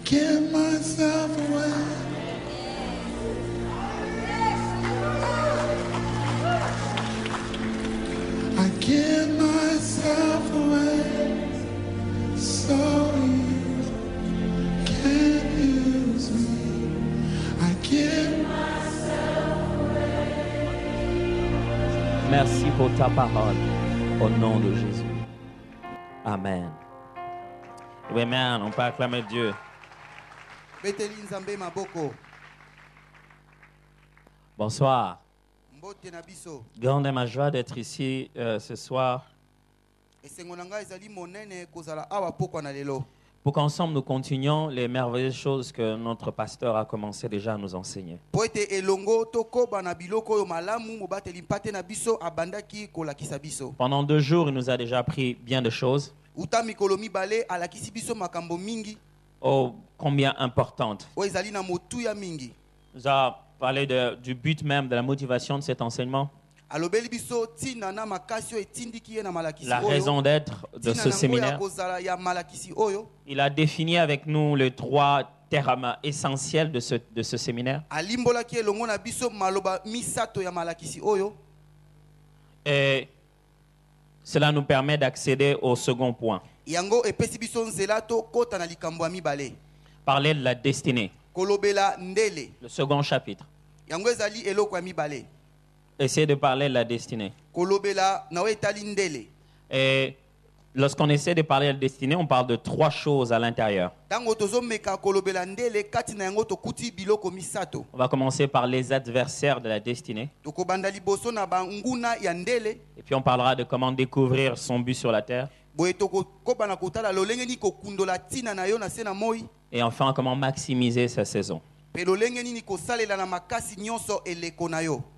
give myself away. I give myself away so you can use me. I give myself away. Merci pour ta parole. Au nom de Jésus. Amen. Oui, amen. On peut acclamer Dieu. Beteli nzambe maboko. Bonsoir. Mbote na biso. Grande est ma joie d'être ici ce soir Esengo na ngai ezali monene kozala awa pokwa na lelo. pour qu'ensemble nous continuions les merveilleuses choses que notre pasteur a commencé déjà à nous enseigner. Po ete elongo tokoba na biloko oyo malamu mobateli mpate na biso abandaki kolakisa biso. Pendant 2 jours, il nous a déjà appris bien de choses. Uta mikolo mibale alakisi biso makambo mingi Oh, combien importantes. oyo ezali na motuya mingi. Il nous a parlé du but même, de la motivation de cet enseignement, Alobeli biso tina na makasi oyo etindiki ye na malakisi la oyo. raison d'être de Tina ce nango ya séminaire. kozala ya malakisi oyo. Il a défini avec nous les 3 termes essentiels de ce séminaire. Alimbolaki elongo na biso maloba misato ya malakisi oyo. Et cela nous permet d'accéder au second point. Yango epesi biso nzela to kota na likambo ya mibale. Parler de la destinée, Kolobela ndele. le second chapitre. Yango ezali eloko ya mibale. Essayer de parler de la destinée. Kolobela na etali ndele. Et lorsqu'on essaie de parler de la destinée, on parle de 3 choses à l'intérieur. Tango tozomeka kolobela ndele kati na yango tokuti biloko misato. On va commencer par les adversaires de la destinée. Tokobanda liboso na banguna ya ndele. Et puis on parlera de comment découvrir son but sur la terre. Boye tokobana kotala lolenge ni kokundola tina na yo na se na moi. Et enfin, comment maximiser sa saison. Pe lolenge nini kosalela na makasi nyonso eleko na yo.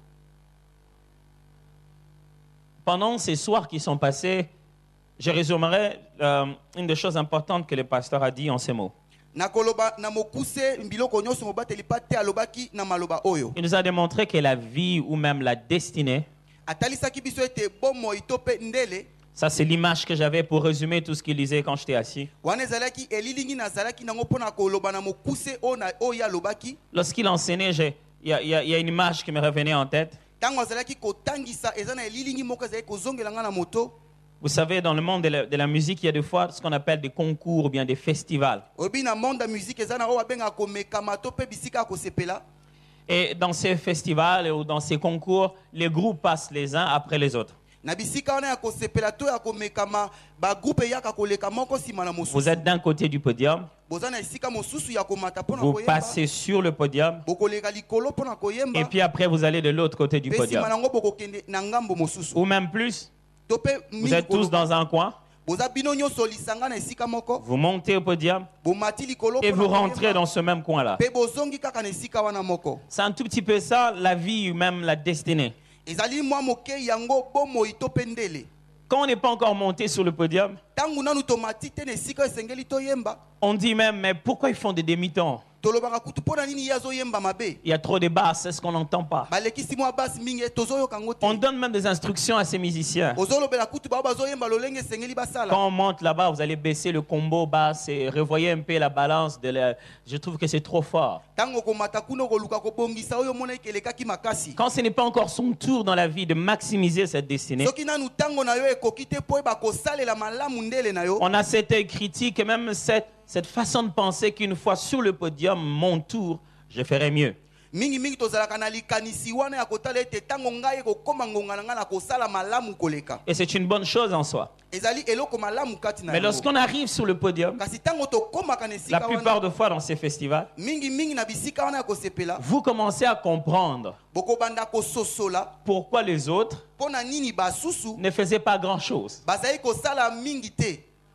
Pendant ces soirs qui sont passés, je résumerai une des choses importantes que le pasteur a dit en ces mots. Na koloba na mokuse biloko nyonso mobateli pate alobaki na maloba oyo. Il nous a démontré que la vie ou même la destinée, Atalisaki biso ete bomo itope ndele. ça c'est l'image que j'avais pour résumer tout ce qu'il disait quand j'étais assis. Wana ezalaki elilingi nazalaki nango pona koloba na mokuse oya lobaki. Lorsqu'il enseignait, il y a une image qui me revenait en tête. Tango azalaki kotangisa ezana elilingi moko ezali kozongela nga na moto. Vous savez, dans le monde de la musique, il y a des fois ce qu'on appelle des concours ou bien des festivals. Obi na monde ya musique ezana o babenga komekama to pe bisika kosepela. Et dans ces festivals ou dans ces concours, les groupes passent les uns après les autres. Na bisika wana ya kosepela to ya komekama ba groupe yaka koleka moko sima na mosusu. Vous êtes d'un côté du podium, Bozana esika mosusu ya komata pona vous koyemba. passez sur le podium, Bokoleka likolo pona koyemba. et puis après vous allez de l'autre côté du Pe sima podium. nango bokokende na ngambo mosusu. Ou même plus, To pe vous êtes tous dans un coin, Boza bino nyonso lisanga na esika moko. vous montez au podium, Bomati likolo et pona vous rentrez koyemba. dans ce même coin-là. Pe bozongi kaka na esika wana moko. C'est un tout petit peu ça, la vie ou même la destinée. Ezali mwa moke yango bomo itope ndele. Quand on n'est pas encore monté sur le podium, Tangu nanu tomati te na esika esengeli toyemba. on dit même, mais pourquoi ils font des demi-temps? Tolobaka kutu pona nini yazo yemba mabe. Il y a trop de basses, c'est ce qu'on n'entend pas. Balekisi mwa basi mingi tozoyo kango te. On donne même des instructions à ces musiciens. Ozolobela kutu ba bazo yemba lolenge esengeli basala. Quand on monte là-bas, vous allez baisser le combo basse et revoyez un peu la balance. Je trouve que c'est trop fort. Tango komata kuno koluka kobongisa oyo mona ikelekaki makasi. Quand ce n'est pas encore son tour dans la vie de maximiser cette destinée, Soki nanu tango na yo ekoki te po ba kosalela malamu ndele na yo. on a cette œil critique et même cette façon de penser qu'une fois sur le podium, mon tour, je ferai mieux. Mingi mingi tozalaka na likanisi wana ya kotala ete tango ngai kokoma ngonga na nga na kosala malamu koleka. Et c'est une bonne chose en soi. Ezali eloko malamu kati na Mais yango. lorsqu'on arrive sur le podium, Kasi tango tokomaka na la esika plupart wana de fois dans ces festivals, mingi mingi na bisika wana ya kosepela vous commencez à comprendre bokobanda kososola pourquoi les autres pona nini basusu ne faisaient pas grand-chose. bazali kosala mingi te.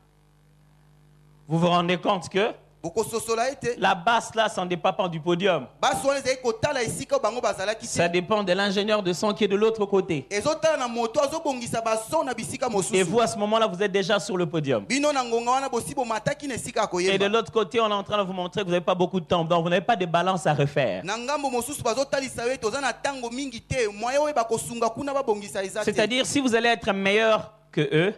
Vous vous rendez compte que Bokososola ete la basse là, ça ne dépend pas du podium. basi wana ezali kotala esika bango bazalaki Ça te. dépend de l'ingénieur de son qui est de l'autre côté. Ezotala na moto azobongisa baso na bisika Et mosusu. vous, à ce moment-là, vous êtes déjà sur le podium. Bino na ngonga wana bosi bomataki na esika ya Et de koyemba. l'autre côté, on est en train de vous montrer que vous n'avez pas beaucoup de temps. Donc, vous n'avez pas de balance à refaire. Na ngambo mosusu bazotalisa yo ete oza na tango mingi te moye oyo bakosunga kuna babongisa eza te. C'est-à-dire, si vous allez être meilleur que eux,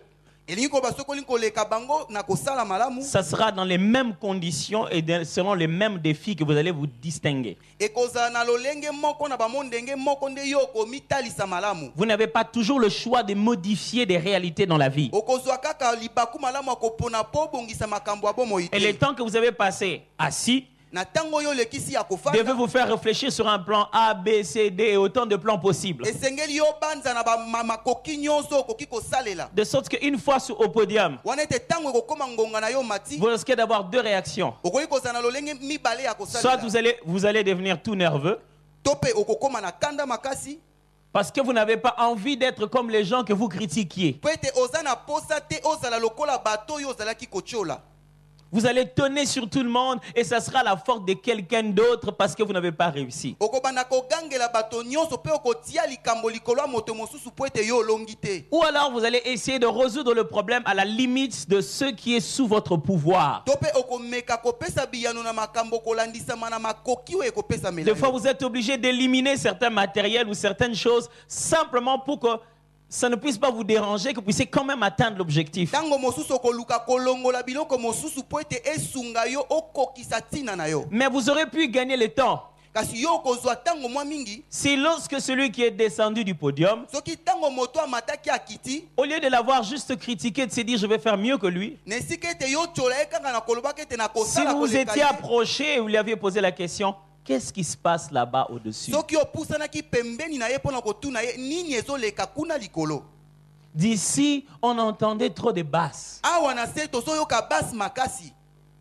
elingi koba soki olingi koleka bango na kosala malamu ça sera dans les mêmes conditions et selon les mêmes défis que vous allez vous distinguer. ekozala na lolenge moko na bamondenge moko nde yo okomitalisa malamu. Vous n'avez pas toujours le choix de modifier des réalités dans la vie. okozwa kaka libaku malamu akopona po obongisa makambo ya bomoi Et le te. temps que vous avez passé assis, na ntango oyo olekisi ya devez kofanda vous faire réfléchir sur un plan A, B, C, D et autant de plans possibles. esengeli yo banza na makoki nyonso okoki kosalela De sorte qu'une fois au podium, wana ete ntango ekokoma ngonga na yo mati vous risquez d'avoir deux réactions. okoki kozala na lolenge mibale ya Soit kosalela vous allez devenir tout nerveux to mpe okokoma na kanda makasi parce que vous n'avez pas envie d'être comme les gens que vous critiquiez. po ete oza na posa te ozala lokola bato oyo ozalaki kotiola. Vous allez tonner sur tout le monde et ça sera la faute de quelqu'un d'autre parce que vous n'avez pas réussi. okobanda kogangela bato nyonso mpe okotia likambo likolo ya moto mosusu po ete yo olongi te. Ou alors vous allez essayer de résoudre le problème à la limite de ce qui est sous votre pouvoir. to mpe okomeka kopesa biyano na makambo kolandisama na makoki oyo ekopesamela Des fois yo. vous êtes obligé d'éliminer certains matériels ou certaines choses simplement pour que ça ne puisse pas vous déranger, que vous puissiez quand même atteindre l'objectif. ntango mosusu okoluka kolongola biloko mosusu po ete esunga yo okokisa ntina na yo. Mais vous aurez pu gagner le temps kasi yo okozwa ntango mwa mingi si lorsque celui qui est descendu du podium, soki ntango moto amataki akiti au lieu de l'avoir juste critiqué, de se dire je vais faire mieux que lui, na esika ete yo tyola ye kaka na kolobaka ete na si kosala vous vous koleka étiez ye, approché et vous lui aviez posé la question, qu'est-ce qui se passe là-bas au-dessus? soki opusanaki pembeni na ye mpo na kotuna ye nini ezoleka kuna likolo. D'ici, on entendait trop de basses. awa na se tozoyoka basi makasi.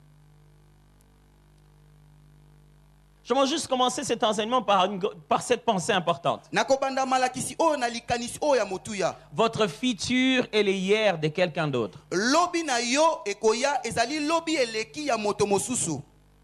Je vais juste commencer cet enseignement par cette pensée importante. nakobanda malakisi oyo na likanisi oyo ya motuya. Votre futur est le hier de quelqu'un d'autre. lobi na yo ekoya ezali lobi eleki ya moto mosusu.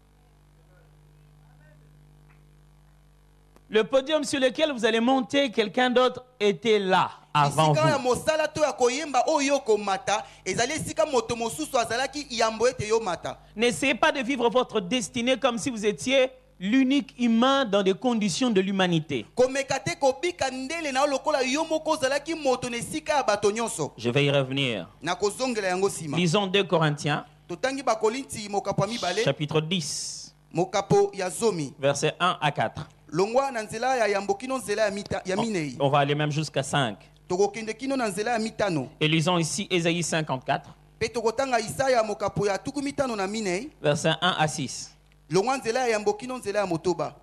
Le podium sur lequel vous allez monter, quelqu'un d'autre était là avant esika ya vous. mosala to ya koyemba oyo komata ezali esika moto mosusu azalaki yambo ete yo mata. N'essayez pas de vivre votre destinée comme si vous étiez l'unique humain dans des conditions de l'humanité. komeka te kobika ndele na yo lokola yo moko ozalaki moto na esika ya bato nyonso. Je vais y revenir. nakozongela yango nsima. Lisons 2 Corinthiens, totangi bakolinti mokapo ya mibale chapitre 10, mokapo ya zomi versets 1 à 4. longwa na nzela ya yambo kino nzela ya minei. On va aller même jusqu'à 5. tokokende kino na nzela ya mitano. Et lisons ici Ésaïe 54, mpe tokotanga isaya mokapo ya tuku mitano na minei versets 1 à 6. longwa nzela ya yambo kino nzela ya motoba.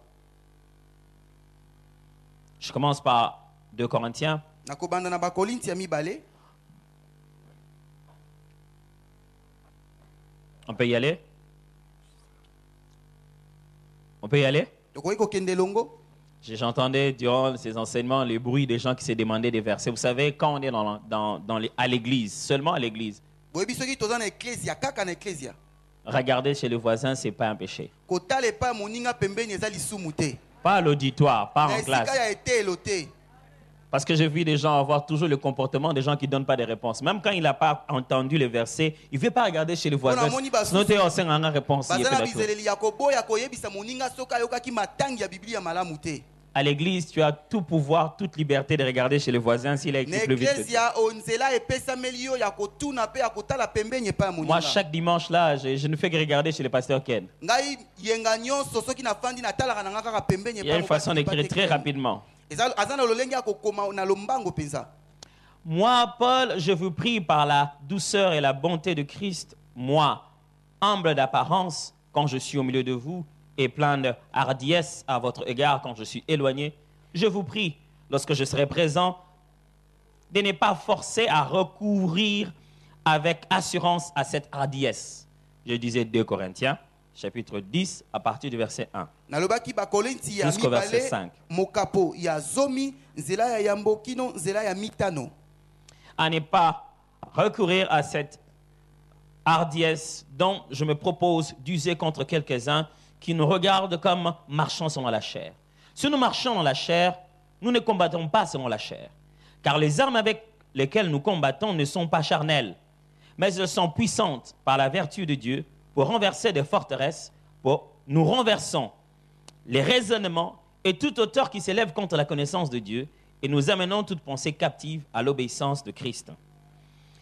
Je commence par 2 Corinthiens. nakobanda na bakolinti ya mibale. On peut y aller? On peut y aller? tokoki kokende longo. J'entendais durant ces enseignements les bruits des gens qui se demandaient des versets. Vous savez, quand on est à l'église, seulement à l'église, boyebi soki toza na eklesia kaka na eklesia regarder chez le voisin, ce n'est pas un péché. kotala epai ya moninga pembeni eza lisumu te. Pas à l'auditoire, pas na en esika classe. ya etelo te. Parce que j'ai vu des gens avoir toujours le comportement des gens qui ne donnent pas de réponse. Même quand il n'a pas entendu le verset, il ne veut pas regarder chez le voisin. Sinon, tu as une réponse. baza na bizeleli ya koboya koyebisa moninga soki ayokaki matangi ya biblia malamu te. À l'église, tu as tout pouvoir, toute liberté de regarder chez le voisin s'il a na écrit plus vite que toi. eklesia nzela epesameli yo ya kotuna mpe ya kotala pembeni epai ya Moi, moninga. chaque dimanche là, je ne fais que regarder chez le pasteur Ken. ngai yenga nyonso soki nafandi natalaka na nga kaka pembeni Il y a une façon d'écrire très rapidement. aza na lolenge ya kokoma na lombango mpenza. Moi, Paul, je vous prie par la douceur et la bonté de Christ, moi, humble d'apparence quand je suis au milieu de vous et plein de hardiesse à votre égard quand je suis éloigné, je vous prie, lorsque je serai présent, de ne pas forcer à recourir avec assurance à cette hardiesse. Je disais 2 Corinthiens, chapitre 10, à partir du verset 1. nalobaki bakolinti ya Jusqu'au verset mibale 5. mokapo ya zomi nzela ya yambo kino nzela ya mitano. À ne pas recourir à cette hardiesse dont je me propose d'user contre quelques-uns qui nous regardent comme marchant selon la chair. Si nous marchons dans la chair, nous ne combattons pas selon la chair. Car les armes avec lesquelles nous combattons ne sont pas charnelles, mais elles sont puissantes par la vertu de Dieu pour renverser des forteresses, nous renversons les raisonnements et toute hauteur qui s'élève contre la connaissance de Dieu et nous amenons toute pensée captive à l'obéissance de Christ.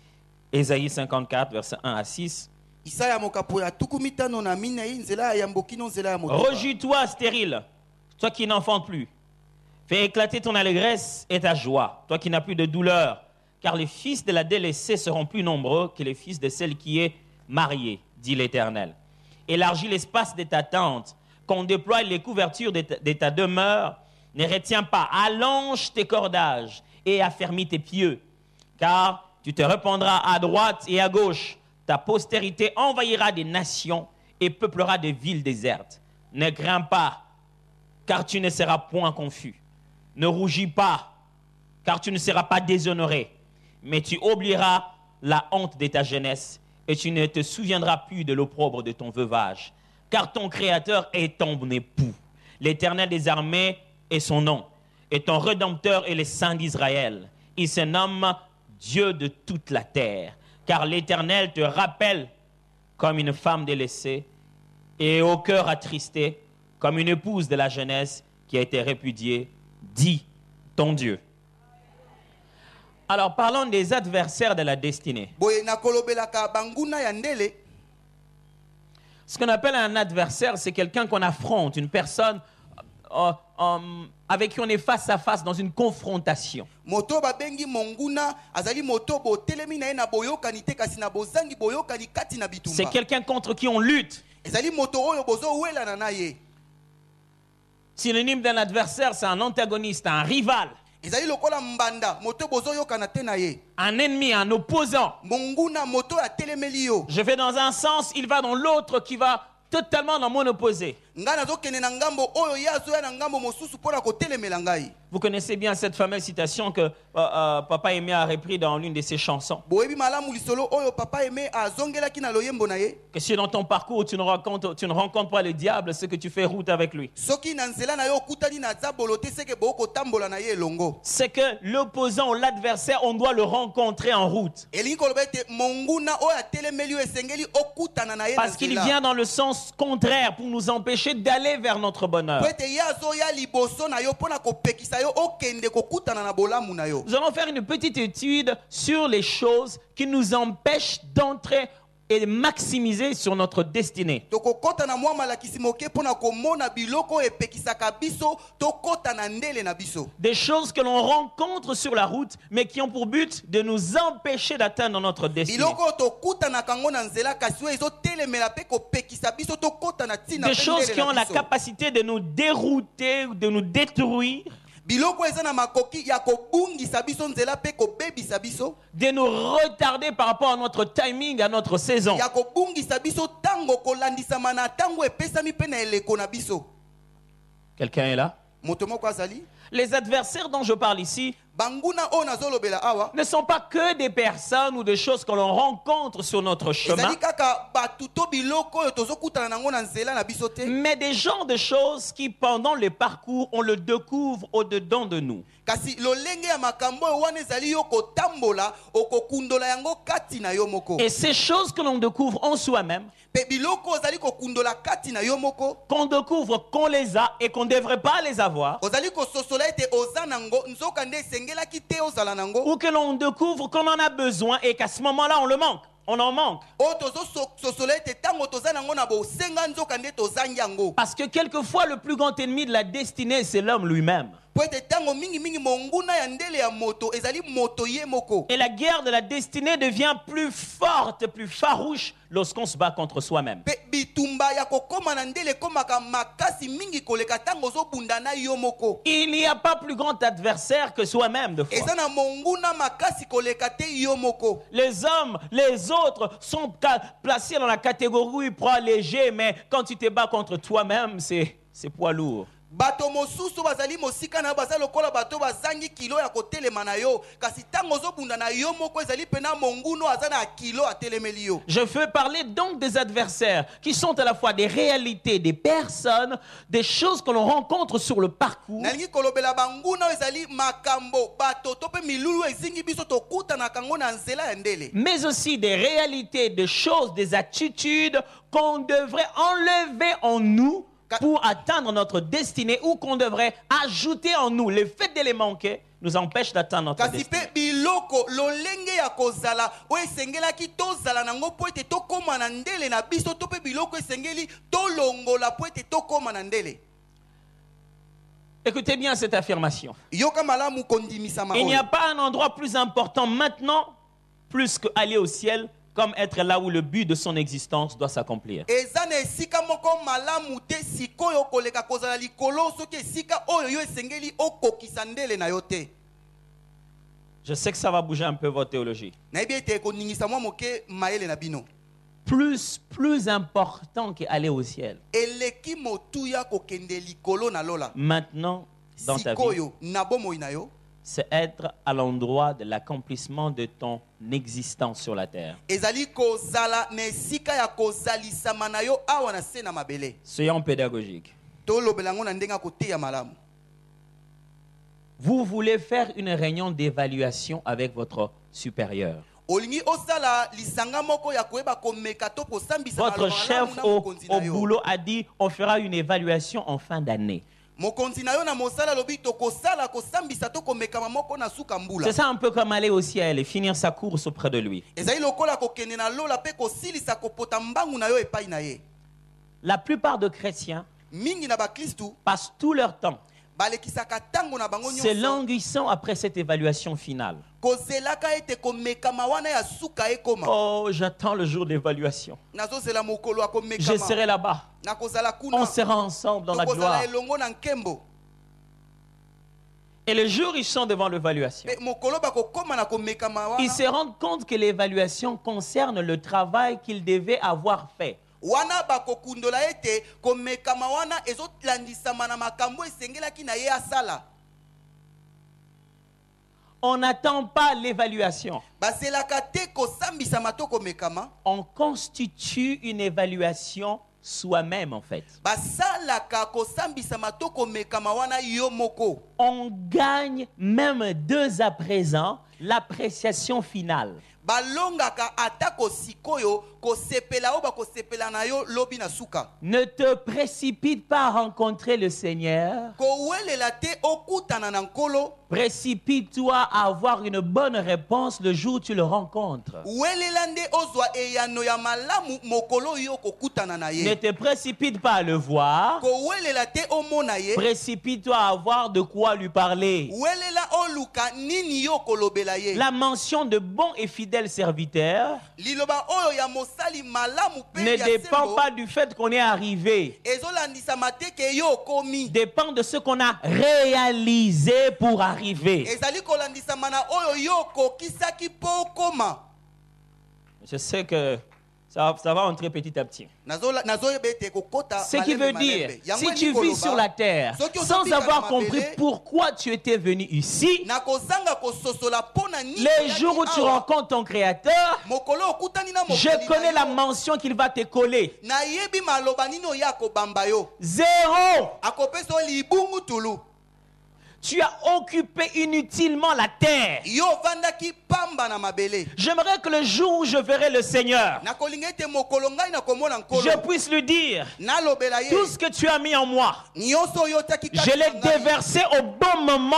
Ésaïe 54, versets 1 à 6. Isaya mokapo ya tuku mitano na minei nzela ya mbokino nzela ya motoba. Rejouis-toi, stérile, toi qui n'enfantes plus. Fais éclater ton allégresse et ta joie, toi qui n'as plus de douleur, car les fils de la délaissée seront plus nombreux que les fils de celle qui est mariée, dit l'Éternel. Élargis l'espace de ta tente, qu'on déploie les couvertures de ta demeure, ne retiens pas, allonge tes cordages et affermis tes pieux, car tu te répandras à droite et à gauche. Ta postérité envahira des nations et peuplera des villes désertes. Ne crains pas, car tu ne seras point confus. Ne rougis pas, car tu ne seras pas déshonoré. Mais tu oublieras la honte de ta jeunesse et tu ne te souviendras plus de l'opprobre de ton veuvage. Car ton Créateur est ton époux. L'Éternel des armées est son nom. Et ton Rédempteur est le Saint d'Israël. Il se nomme Dieu de toute la terre. Car l'Éternel te rappelle comme une femme délaissée et au cœur attristé, comme une épouse de la jeunesse qui a été répudiée, dit ton Dieu. Alors parlons des adversaires de la destinée. Ce qu'on appelle un adversaire, c'est quelqu'un qu'on affronte, une personne avec qui on est face à face dans une confrontation. C'est quelqu'un contre qui on lutte. Synonyme d'un adversaire, c'est un antagoniste, un rival. Un ennemi, un opposant. Je vais dans un sens, il va dans l'autre qui va totalement dans mon opposé. Vous connaissez bien cette fameuse citation que Papa Aimé a repris dans l'une de ses chansons. Que si dans ton parcours tu ne rencontres pas le diable, c'est que tu fais route avec lui. C'est que l'opposant ou l'adversaire, on doit le rencontrer en route. Parce qu'il vient dans le sens contraire pour nous empêcher d'aller vers notre bonheur. Nous allons faire une petite étude sur les choses qui nous empêchent d'entrer et de maximiser sur notre destinée. Des choses que l'on rencontre sur la route, mais qui ont pour but de nous empêcher d'atteindre notre destinée. Des choses qui ont la capacité de nous dérouter, de nous détruire, de nous retarder par rapport à notre timing, à notre saison. Quelqu'un est là? Les adversaires dont je parle ici ne sont pas que des personnes ou des choses que l'on rencontre sur notre chemin, mais des genres de choses qui, pendant le parcours, on le découvre au-dedans de nous. Et ces choses que l'on découvre en soi-même, qu'on découvre qu'on les a et qu'on ne devrait pas les avoir, ou que l'on découvre qu'on en a besoin et qu'à ce moment-là on le manque. On en manque. Parce que quelquefois le plus grand ennemi de la destinée, c'est l'homme lui-même. Et la guerre de la destinée devient plus forte, plus farouche lorsqu'on se bat contre soi-même. Il n'y a pas plus grand adversaire que soi-même de fois. Les hommes, les autres sont placés dans la catégorie poids léger, mais quand tu te bats contre toi-même, c'est poids lourd. Je veux parler donc des adversaires qui sont à la fois des réalités, des personnes, des choses que l'on rencontre sur le parcours, mais aussi des réalités, des choses, des attitudes qu'on devrait enlever en nous pour atteindre notre destinée, ou qu'on devrait ajouter en nous. Le fait de les manquer nous empêche d'atteindre notre destinée. biloko lolenge ya kozala oyo esengelaki tozala nango po ete tokóma na ndele na biso to mpe biloko esengeli tolongola po ete tokóma na ndele. Écoutez bien cette affirmation. Yoka malamu kondimisama Il n'y a oyo. pas un endroit plus important maintenant, plus qu'aller au ciel, comme être là où le but de son existence doit s'accomplir. Eza na esika moko malamu te sikoyo koleka kozala likolo soki esika oyo yo esengeli okokisa ndele na yo te. Je sais que ça va bouger un peu votre théologie. Nayebi ete ekoningisa mwa moke mayele na bino. Plus important qu'aller au ciel. Eleki motuya kokende likolo na lola. Maintenant, dans ta vie, Sikoyo na bomoi na yo. c'est être à l'endroit de l'accomplissement de ton existence sur la terre. Ezali kozala na esika ya kozalisama na yo awa na se na mabele. Soyons pédagogiques. Tolobela ngo na ndenga koteya malamu. Vous voulez faire une réunion d'évaluation avec votre supérieur. Olingi osala lisanga moko ya koyeba komeka to posambisa Votre chef au boulot a dit on fera une évaluation en fin d'année. mokonzi na yo na mosala lobi to kosala kosambisa to komeka moko na suka mbula. C'est ça un peu comme aller au ciel et finir sa course auprès de lui. Ezali lokola kokende na lola pe kosilisa kopota mbangu na yo epai na ye. La plupart de chrétiens Mingi na bakristu passent tout leur temps balekisaka tango na bango se nyonso languissant après cette évaluation finale. kozelaka ete komekama wana ya suka ekoma. Oh, j'attends le jour d'évaluation. Nazozela mokolo ya Je komekama. serai là-bas. Na kozala kuna. On sera ensemble dans la gloire. Tokozala elongo na nkembo. Et le jour où ils sont devant l'évaluation, Pe mokolo bakokoma na komekama wana. ils se rendent compte que l'évaluation concerne le travail qu'ils devaient avoir fait. Wana bakokundola ete komekama wana ezotlandisama na makambo esengelaki na ye asala. On n'attend pas l'évaluation. Bazelaka te kosambisama to komekama. On constitue une évaluation soi-même en fait. Basalaka kosambisama to komekama wana yo moko. On gagne même dès à présent l'appréciation finale. Balongaka atako sikoyo kosepela o bakosepela na yo lobi na suka. Ne te précipite pas à rencontrer le Seigneur. Kowelela te okutana na nkolo. Précipite-toi à avoir une bonne réponse le jour où tu le rencontres. Welela nde ozwa eyano ya malamu mokolo yo kokutana na Ne ye. te précipite pas à le voir. Kowelela te omona ye. Précipite-toi à avoir de quoi lui parler. Welela oluka nini yo kolobela ye. La mention de bon et fidèle serviteur Liloba oyo ya mosali malamu pe ne ya dépend sembo. pas du fait qu'on est arrivé. Ezolandisama te ke yo komi. Dépend de ce qu'on a réalisé pour arriver. Ezali kolandisama na oyo yo kokisaki po koma. Je sais que ça va entrer petit à petit. Nazoyeba ete kokota Ce qui veut malembe dire, malembe. Yango si elingi tu vis koloba, sur la terre soki sans ozobika avoir na compris mabele, pourquoi tu étais venu ici, na kozanga kososola pona nini les oyaki jours où tu awa, rencontres ton Créateur, mokolo okutani na je mokili connais na la yo, mention qu'il va te coller. nayebi maloba nini oya kobamba yo. 0. Akopesa yo libungu tulu. Tu as occupé inutilement la terre. Yo vandaki pamba na mabele. J'aimerais que le jour où je verrai le Seigneur, Nakolinga ete mokolo ngai na komona nkolo. je puisse lui dire, Nalobela ye. tout ce que tu as mis en moi, Nyonso oyo otaki kati je l'ai na ngai. déversé au bon moment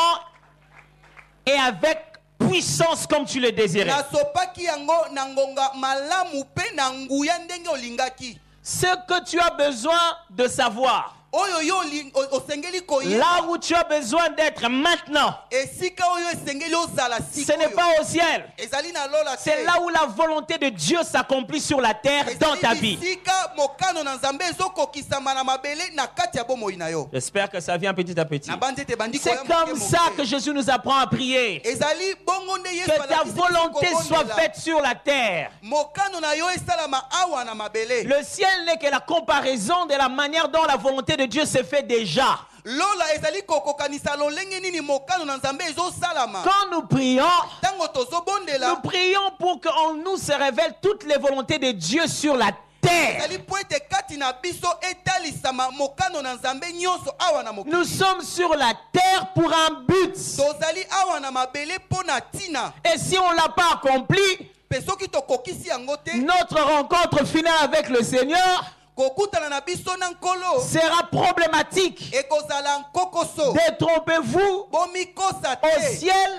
et avec puissance comme tu le désirais. Nasopaki yango na ngonga malamu pe na nguya ndenge olingaki. Ce que tu as besoin de savoir, Oyo yo osengeli koyeba. là où tu as besoin d'être maintenant, Esika oyo esengeli ozala ce sikoyo. n'est pas au ciel. Ezali na lola te. C'est là où la volonté de Dieu s'accomplit sur la terre dans ta vie. Esika mokano na Nzambe ezokokisama na mabele na kati ya bomoi na yo. J'espère que ça vient petit à petit. Na banzete bandi C'est koya moke comme moke. ça que Jésus nous apprend à prier. Ezali bongo nde Yesu Que ta alakisi biso volonté soit kobondela. faite sur la terre. Mokano na yo esalama awa na mabele. Le ciel n'est que la comparaison de la manière dont la volonté de Dieu se fait déjà. Lola ezali kokokanisa lolenge nini mokano na Nzambe ezosalama. Quand nous prions, Tango tozobondela. nous prions pour qu'en nous se révèlent toutes les volontés de Dieu sur la terre. Ezali po ete kati na biso etalisama mokano na Nzambe nyonso awa na mokili. Nous sommes sur la terre pour un but. Tozali awa na mabele po na tina. Et si on ne l'a pas accompli, Pe soki tokokisi yango te. notre rencontre finale avec le Seigneur Kokutana na biso na nkolo. sera problématique. Ekozala nkokoso. Détrompez-vous Bomikosa au te. ciel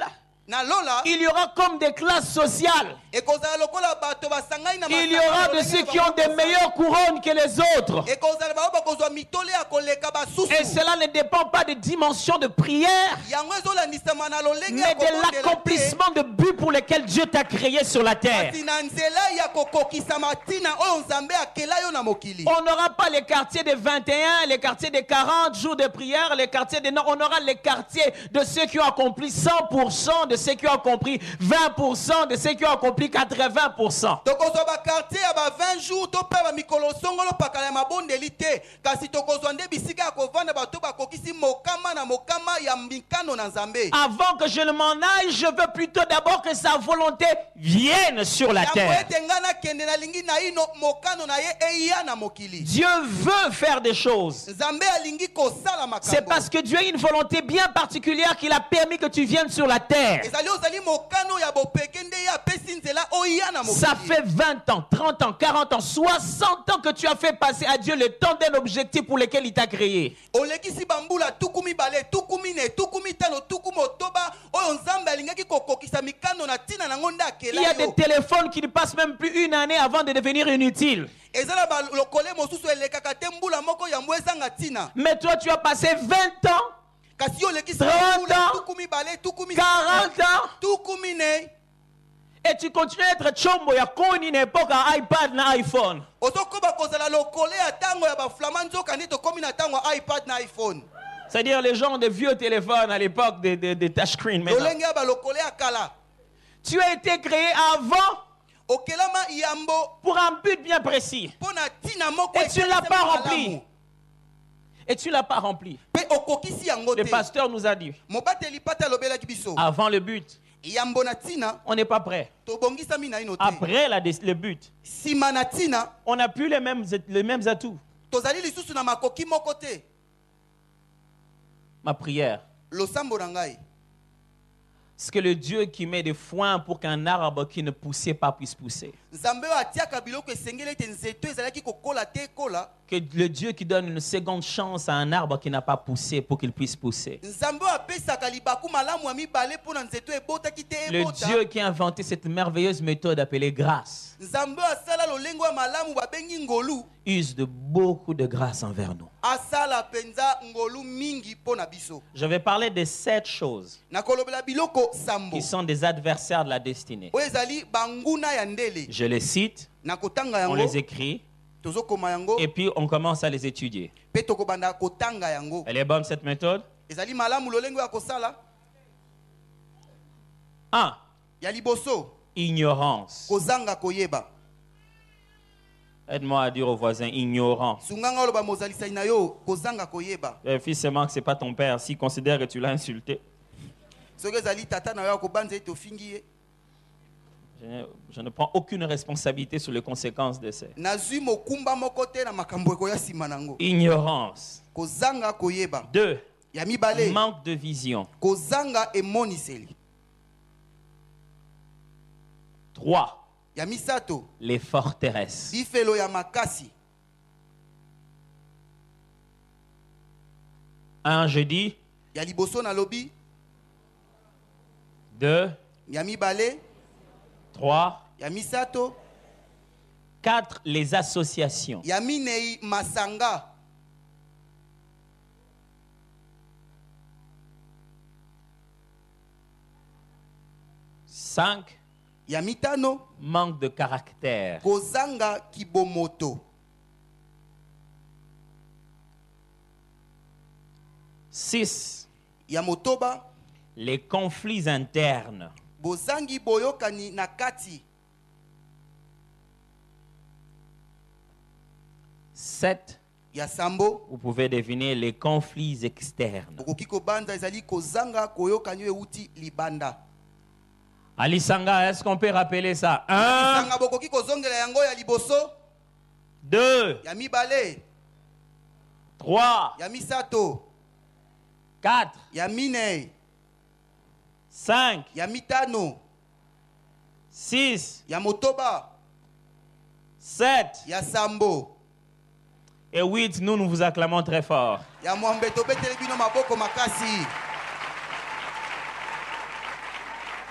na lola il y aura comme des classes sociales. ekozala lokola bato basangani na Il y aura de ceux qui ont des meilleures couronnes que les autres. ekozala bao bakozwa mitole ya koleka basusu Et cela ne dépend pas des dimensions de prière, yango ezolandisama na lolenge mais ya de l'accomplissement de buts pour lesquels Dieu t'a créé sur la terre. kasi na nzela ya kokokisama ntina oyo nzambe akela yo na mokili. On n'aura pas les quartiers des 21, les quartiers des 40 jours de prière, les quartiers des... Non, on aura les quartiers de ceux qui ont accompli 100%, de ceux qui ont accompli 20%, de ceux qui ont accompli 80%. tokozwa bakartier ya ba 20 jours to mpe bamikolo songolo pakala ya mabondeli te kasi tokozwa nde bisika ya kovanda bato bakokisi mokama na mokama ya mikano na nzambe. Avant que je ne m'en aille, je veux plutôt d'abord que sa volonté vienne sur la yango terre. ete nga nakende nalingi na ino mokano na ye eya na mokili. Dieu veut faire des choses. nzambe alingi kosala C'est makambo parce que Dieu a une volonté bien particulière qu'il a permis que tu viennes sur la terre. ezali ozali mokano ya bopeke nde ye apesi nzela oya na mokili. Ça fait 20 ans, 30 ans, 40 ans, 60 ans que tu as fait passer à Dieu le temps d'un objectif pour lequel il t'a créé. olekisi bambula tuku mibale tuku mine tuku mitano tuku motoba oyo nzambe alingaki kokokisa mikano na ntina nango nde akela Il y a des yo. téléphones qui ne passent même plus une année avant de devenir inutiles. eza na balokole mosusu elekaka te mbula moko yango ezanga ntina Mais toi, tu as passé 20 ans, kasi olekisi 30 bambula ans, tuku mibale tuku 40 ans, tuku mine et tu continues à être chombo ya koni une époque à iPad na iPhone. ozokoba kozala lokole ya ntango ya baflama nzoka nde tokomi na ntango ya ipad na iphone. C'est-à-dire les gens ont des vieux téléphones à l'époque des touchscreen. lolenge ya balokole ya kala Tu as été créé avant okelama yambo pour un but bien précis. mpo na ntina moko Et tu ne l'as pas ekelesema rempli. malamu. Et tu ne l'as pas rempli. mpe okokisi yango Le te. pasteur nous a dit, mobateli pata alobelaki biso avant le but, yambo na ntina on n'est pas prêt. tobongisami na ino te. Après le but, nsima na ntina on n'a plus les mêmes atouts. tozali lisusu na makoki moko te. Ma prière, losambo na ngai c'est que le Dieu qui met des foins pour qu'un arbre qui ne poussait pas puisse pousser. nzambe oyo atiaka biloko esengeli ete nzeto ezalaki kokola te ekola. Que le Dieu qui donne une seconde chance à un arbre qui n'a pas poussé pour qu'il puisse pousser. nzambe oyo apesaka libaku malamu ya mibale mpo na nzeto ebotaki te Le ebota. Dieu qui a inventé cette merveilleuse méthode appelée grâce nzambe oyo asala lolengo ya malamu babengi ngolu use de beaucoup de grâce envers nous. asala penza ngolu mingi mpo na biso. Je vais parler de 7 choses nakolobela biloko sambo qui sont des adversaires de la destinée. oyo ezali banguna ya ndele. Je les cite, nakotanga on yango les écrit tozokoma yango et puis on commence à les étudier. mpe tokobanda kotanga yango. Elle est bonne cette méthode? ezali malamu lolengo ya kosala 1. ya liboso Ignorance. kozanga koyeba. Aide-moi à dire au voisin ignorant. sunganga oloba mozalisai na yo kozanga koyeba. Vérifie seulement que ce n'est pas ton père s'il considère que tu l'as insulté. soki ezali tata na yo akobanza ete ofingi ye. Je ne prends aucune responsabilité sur les conséquences de ça. nazwi mokumba moko te na makambo ekoya nsima nango. Ignorance. kozanga koyeba. 2. ya mibale Manque de vision. kozanga emoniseli. 3. ya misato Les forteresses. bifelo ya makasi. 1, je dis. ya liboso na lobi. 2. ya mibale 3. ya misato 4. Les associations. ya minei masanga. 5. ya mitano Manque de caractère. kozanga kibomoto. 6. ya motoba Les conflits internes. bozangi boyokani na kati. 7. ya sambo Vous pouvez deviner les conflits externes. okoki kobanza ezali kozanga koyokani oyo euti libanda. Alisanga, est-ce qu'on peut rappeler ça? 1, sanga bokoki kozongela yango ya liboso 2, ya mibale 3, ya misato 4, ya minei 5, ya mitano 6, ya motoba 7 ya sambo et 8. Nous vous acclamons très fort. ya mwambe tobeteli bino maboko makasi.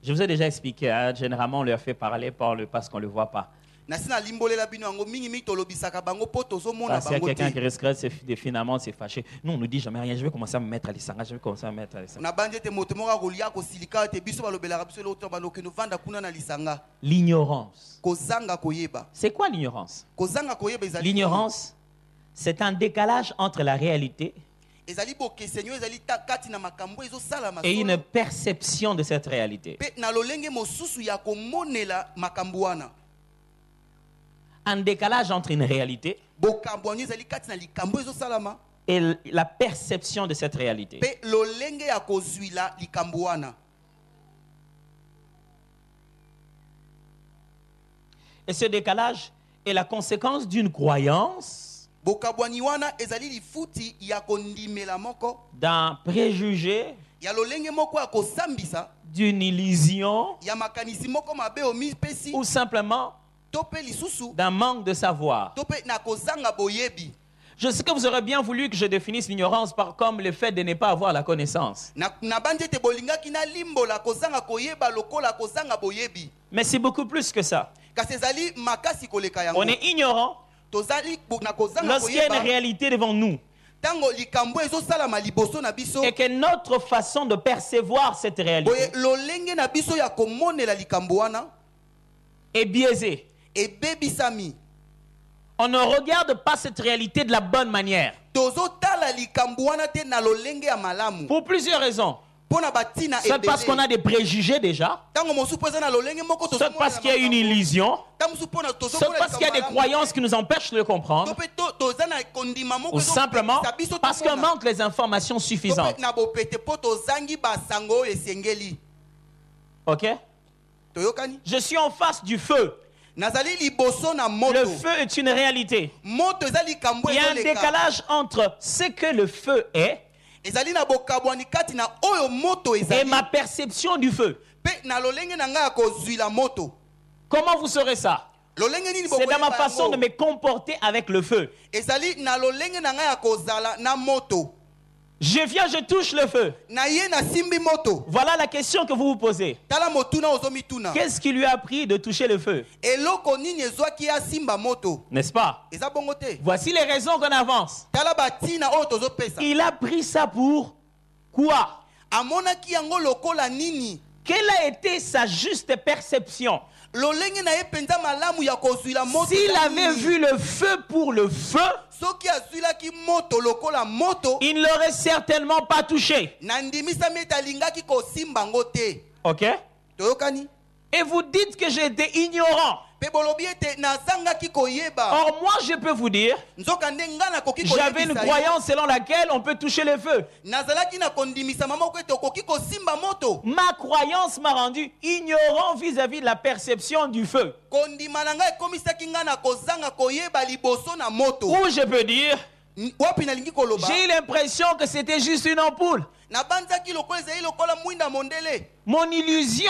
Je vous ai déjà expliqué, hein, généralement on leur fait parler parce qu'on ne le voit pas. nasi na limbolela bino yango mingi tolobisaka bango po tozomona Parce qu'il y a bango quelqu'un te qui risquerait finalement de se fâcher. Nous, on ne nous dit jamais rien. Je vais commencer à me mettre à l'isanga. Je vais commencer à me mettre à l'isanga. na bandi ete moto moko akolia kosilika te biso balobelaka biso eloko banoke novanda kuna na lisanga L'ignorance. kozanga koyeba C'est quoi l'ignorance? kozanga koyeba ezali L'ignorance, c'est un décalage entre la réalité ezali bokesenyo ezali kati na makambo ezosalama et une perception de cette réalité. pe na lolenge mosusu ya komonela makambo wana Un décalage entre une réalité bokambo wana ezali kati na likambo ezosalama et la perception de cette réalité. pe lolenge ya kozwila likambo wana Et ce décalage est la conséquence d'une croyance, bokabwani wana ezali lifuti ya kondimela moko d'un préjugé, ya lolenge moko ya kosambisa d'une illusion ya makanisi moko mabe omipesi ou simplement to pe lisusu d'un manque de savoir. to pe na kozanga boyebi Je sais que vous aurez bien voulu que je définisse l'ignorance comme le fait de ne pas avoir la connaissance. na bandi ete bolingaki na limbola kozanga koyeba lokola kozanga boyebi Mais c'est beaucoup plus que ça. kasi ezali makasi koleka yango On est ignorant tozali na kozanga lorsqu'il y a une koyeba réalité devant nous tango likambo ezosalama liboso na biso et que notre façon de percevoir cette boye réalité lolenge na biso ya komonela likambo wana est biaisée. ebebisami On ne regarde pas cette réalité de la bonne manière. tozotala likambo wana te na lolenge ya malamu Pour plusieurs raisons. mpona batina Soit parce qu'on a des préjugés déjà, tango mosusu mpo eza na lolenge moko soit parce qu'il y a une illusion, soit parce qu'il y a des croyances qui nous empêchent de le comprendre, toza na kondima moko ou simplement ezopekisa biso parce qu'on tomona. manque les informations To pe suffisantes. na bopete mpo tozangi basango oyo esengeli Ok? toyokani Je suis en face du feu. nazali liboso na Le moto feu est une réalité. moto eza likambo Il y a un ezoleka décalage entre ce que le feu est ezali na bokabwani kati na oyo moto et ezali ma perception du feu. mpe na lolenge na ngai ya kozwila moto Comment vous saurez ça? lolenge nini C'est dans ma bokoyeba façon de yango? me comporter avec le feu. ezali na lolenge na ngai ya kozala na moto Je viens, je touche le feu. na ye nasimbi moto Voilà la question que vous vous posez. tala motuna ozomituna Qu'est-ce qui lui a pris de toucher le feu? eloko nini ezwaki ye asimba moto N'est-ce pas? eza bongo te Voici les raisons qu'on avance. tala batina oyo tozopesa Il a pris ça pour quoi? amonaki yango lokola nini Quelle a été sa juste perception? lolenge na ye mpenza malamu ya kozwila moto S'il eza avait nini? vu le feu pour le feu, soki azwilaki moto lokola moto il ne l'aurait certainement pas touché. na ndimisami ete alingaki kosimba yango te Ok? toyokani Et vous dites que j'étais ignorant. mpe bolobi ete nazangaki koyeba Or, moi, je peux vous dire, nzoka nde ngai nakoki j'avais une koyebisa yo. croyance selon laquelle on peut toucher le feu. nazalaki na kondimisama moko ete okoki kosimba moto Ma croyance m'a rendu ignorant vis-à-vis de la perception du feu. kondima na ngai ekomisaki ngai na kozanga koyeba liboso na moto Ou je peux dire, wapi nalingi koloba j'ai eu l'impression que c'était juste une ampoule. nabanzaki lokola ezali lokola mwinda mondele Mon illusion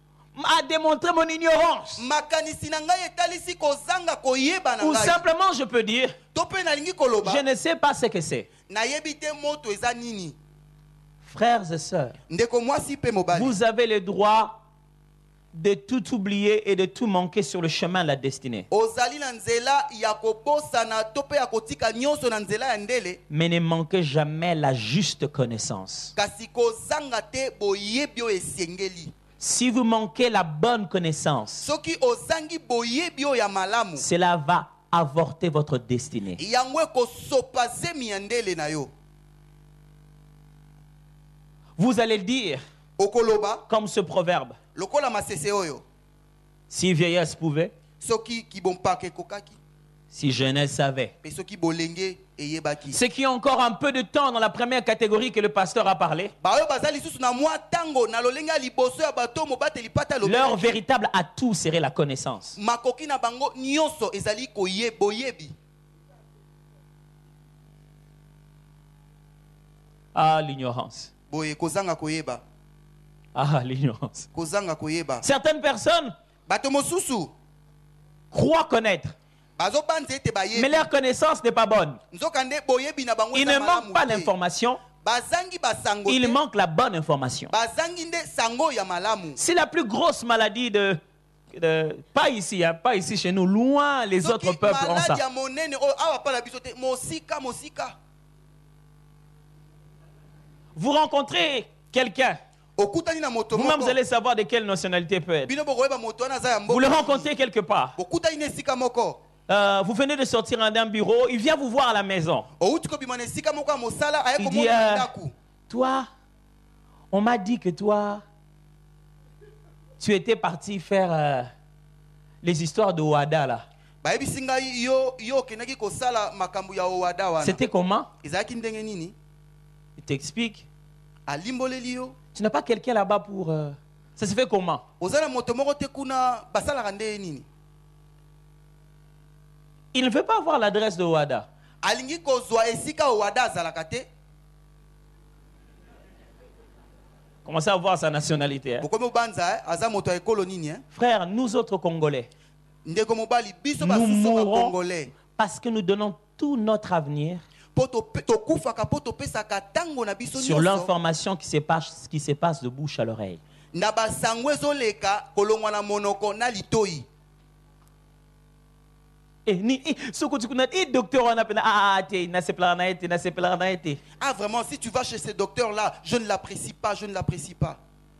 a démontré mon ignorance. makanisi na ngai etalisi kozanga koyeba na Ou ngai simplement, je peux dire, to mpe nalingi koloba je ne sais pas ce que c'est. nayebi te moto eza nini Frères et sœurs, ndeko mwasi mpe mobali vous avez le droit de tout oublier et de tout manquer sur le chemin de la destinée. ozali na nzela ya kobosana to mpe ya kotika nyonso na nzela ya ndele Mais ne manquez jamais la juste connaissance. kasi kozanga te boyebi oyo esengeli Si vous manquez la bonne connaissance, soki ozangi boyebi oyo ya malamu cela va avorter votre destinée. yango ekosopa zemi ya ndele na yo Vous allez le dire okoloba comme ce proverbe. lokola masese oyo Si vieillesse pouvait, soki kibompaka ekokaki si jeunesse savait. mpe soki bolenge eyebaki Ceux qui ont encore un peu de temps dans la première catégorie que le pasteur a parlé, baoyo baza lisusu na mwa ntango na lolenge ya liboso ya bato mobateli pata leur lobelaki véritable atout serait la connaissance. makoki na bango nyonso ezali boyebi Ah, l'ignorance. boye kozanga koyeba Ah, l'ignorance. kozanga koyeba Certaines personnes bato mosusu croient connaître, bazobanza ete mais bayebi leur connaissance n'est pas bonne. nzoka nde boyebi na bango Ils eza ne manquent malamu pas te. d'informations, bazangi basango Il te, manque la bonne information. bazangi nde sango ya malamu. C'est la plus grosse maladie pas ici, hein, pas ici chez nous, loin les Soki autres peuples ont ça. maladi ya monene oyo awa pa la biso te, mosika mosika. Vous rencontrez quelqu'un, Okutani na moto vous-même moko. vous allez savoir de quelle nationalité peut être. Bino bokoyeba moto wana aza ya Vous le mboka. rencontrez quelque part. Okutani na esika moko. Vous venez de sortir d'un bureau, il vient vous voir à la maison. Outi ko bima na esika moko ya mosala aye Il ko dit, mona ndaku. toi, on m'a dit que toi, tu étais parti faire les histoires de Ouada là. Bayebisi ngai yo kenaki kosala makambo ya owada wana. C'était comment? Ezalaki ndenge nini? Il t'explique. Alimboleli yo. Tu n'as pas quelqu'un là-bas pour... Ça se fait comment? Ozala moto moko te kuna basala ndenge nini? Il ne veut pas avoir l'adresse de Ouada. Alingi kozwa esika owada azalaka te. Commencez à voir sa nationalité. Hein. Bokomi obanza aza moto ya ekolo nini hein? Frère, nous autres Congolais, Ndeko mobali biso nous basusu ba mourons congolais. parce que nous donnons tout notre avenir Poto kufaka poto pesaka tango na biso sur nyonso. l'information qui se passe de bouche à l'oreille. Na basango ezoleka kolongwa na monoko na litoi. Docteur, on appelle Ah vraiment, si tu vas chez ce docteur-là, je ne l'apprécie pas, je ne l'apprécie pas.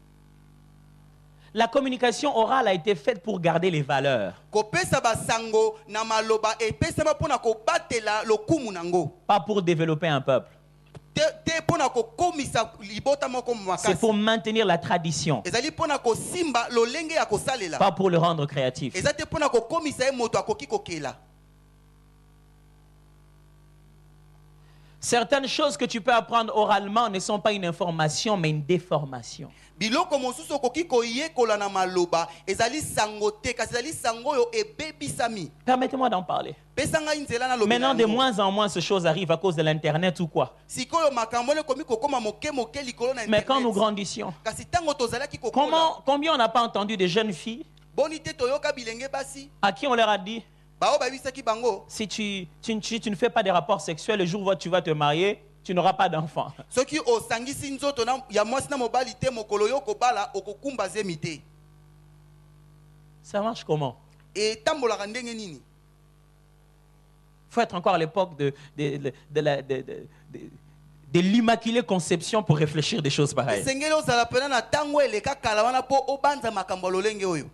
La communication orale a été faite pour garder les valeurs, Kopesa basango na maloba epesa ba pona ko batela lokumu nango. pas pour développer un peuple. Te pona ko komisa libota moko C'est makasi. pour maintenir la tradition, Ezali pona ko simba lolenge ya kosalela. pas pour le rendre créatif. Ezate pona ko komisa e moto akoki kokela. Certaines choses que tu peux apprendre oralement ne sont pas une information, mais une déformation. Biloko mosusu okoki koyekola na maloba ezali sango te kasi ezali sango yo ebebisami. Permettez-moi d'en parler. Pesa ngai nzela na lobi. Maintenant, de moins en moins, ces choses arrivent à cause de l'Internet ou quoi. Sikoyo makambo ne komi kokoma moke moke likolo na Mais quand nous internet. grandissions, Kasi tango tozalaki kokola. combien on n'a pas entendu de jeunes filles Boni te toyoka bilenge basi. à qui on leur a dit, Bao babisaki bango. si tu ne fais pas des rapports sexuels, le jour où tu vas te marier, tu n'auras pas d'enfant. Soki osangisi nzoto na ya mwasi na mobali te mokolo yo kobala okokumba zemi te. Ça marche comment? Et tambolaka ndenge nini? Il faut être encore à l'époque de l'immaculée conception pour réfléchir des choses pareilles. Esengeli ozala pena na tango eleka kala wana po obanza makambo ya lolenge oyo.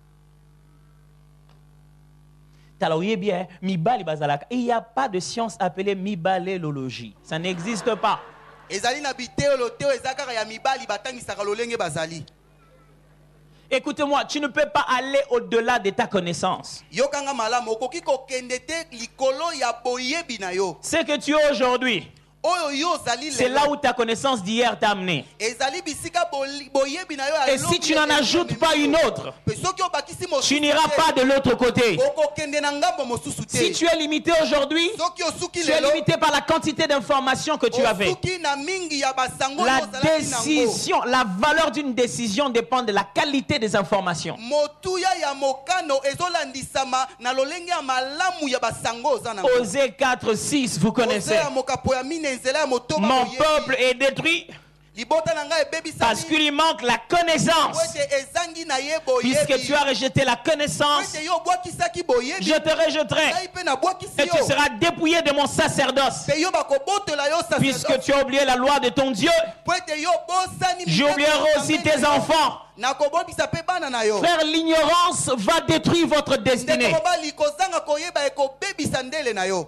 Il n'y a pas de science appelée mibalélologie. Ça n'existe pas. Ezali na biteolo teo ezaka ya mibali batangisaka lolenge bazali. Écoutez-moi, tu ne peux pas aller au-delà de ta connaissance. Yokanga malamu okoki kokende te likolo ya boyebi na yo. Ce que tu es aujourd'hui, Oyo yo ozali c'est là où ta connaissance d'hier t'a amené. ezali bisika boyebi na yo ya Et si tu n'en ajoutes pas une autre, Pe soki obakisi mosusu tu n'iras te, pas de l'autre côté. okokende na ngambo mosusu te. Si tu es limité aujourd'hui, Soki osuki tu es lelo limité par la quantité d'informations que tu avais. osuki na mingi ya basango La oyo ozalaki nango. décision, la valeur d'une décision dépend de la qualité des informations. Motuya ya mokano ezolandisama na lolenge ya malamu ya basango oza nango. Osée 4:6, vous connaissez. Osea mokapo ya mine nzela ya motoba Mon boyebi. peuple est détruit Libota na ngai ebebisami. parce qu'il lui manque la connaissance. Ete ezangi na ye Puisque boyebi. tu as rejeté la connaissance, Ete yo bwakisaki boyebi. je te rejetterai Ngai pe na bwakisi et tu yo. seras dépouillé de mon sacerdoce. Pe yo bakobotola yo Puisque sacerdoce. tu as oublié la loi de ton Dieu, Po ete yo bosani j'oublierai aussi tes enfants. nakobobisa pe bana na yo. Frère, l'ignorance va détruire votre destinée. Ndeko mobali kozanga koyeba ekobebisa ndele na yo.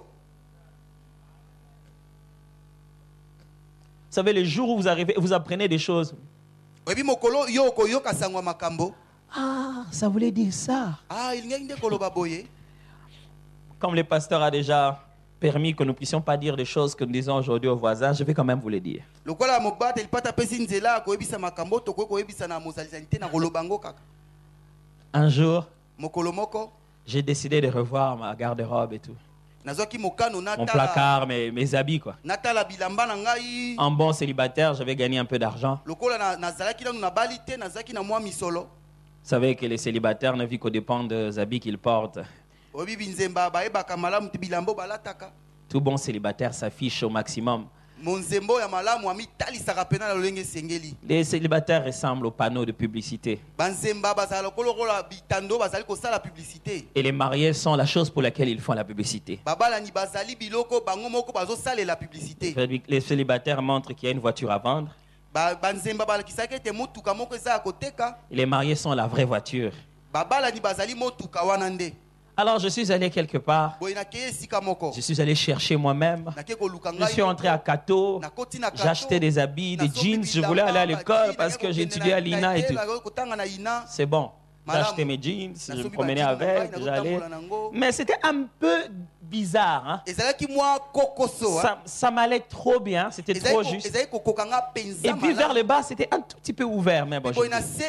Vous savez, le jour où vous arrivez, vous apprenez des choses. Oyebi mokolo yo okoyoka sangwa makambo. Ah, ça voulait dire ça. Ah, ilingaki nde koloba boye. Comme le pasteur a déjà permis que nous ne puissions pas dire des choses que nous disons aujourd'hui aux voisins, je vais quand même vous le dire. Lokola mobata ilipata pesi nzela koyebisa makambo to koyebisa na mozalizani te na koloba ngo kaka. Un jour, Mokolo moko j'ai décidé de revoir ma garde-robe et tout. nazwaki mokano Mon placard, mes habits, quoi. natala bilamba na ngai. En bon célibataire, j'avais gagné un peu d'argent. Lokola nazalaki nanu na bali te nazalaki na mwa misolo. Vous savez que les célibataires ne vivent qu'au dépend des habits qu'ils portent. Oyebi binzemba bayebaka malamu te bilamba balataka. Tout bon célibataire s'affiche au maximum monzembo ya malamu amitalisaka pena na lolenge esengeli. Les célibataires ressemblent aux panneaux de publicité. Banzemba bazala lokolokola bitando bazali kosala publicité. Et les mariés sont la chose pour laquelle ils font la publicité. Babalani bazali biloko bango moko bazosala la publicité. Les célibataires montrent qu'il y a une voiture à vendre. Banzemba balakisaka ete motuka moko eza ya koteka. Et les mariés sont la vraie voiture. Babalani bazali motuka wana nde. Alors je suis allé quelque part. Je suis allé chercher moi-même. Je suis entré à Kato. J'ai acheté des habits, des jeans. Je voulais aller à l'école parce que j'étudiais à l'INA et tout. C'est bon. J'ai acheté mes jeans, je me promenais avec, j'allais. Mais c'était un peu bizarre. Hein? Ça m'allait trop bien, c'était trop juste. Et puis vers le bas, c'était un tout petit peu ouvert. Mais bon,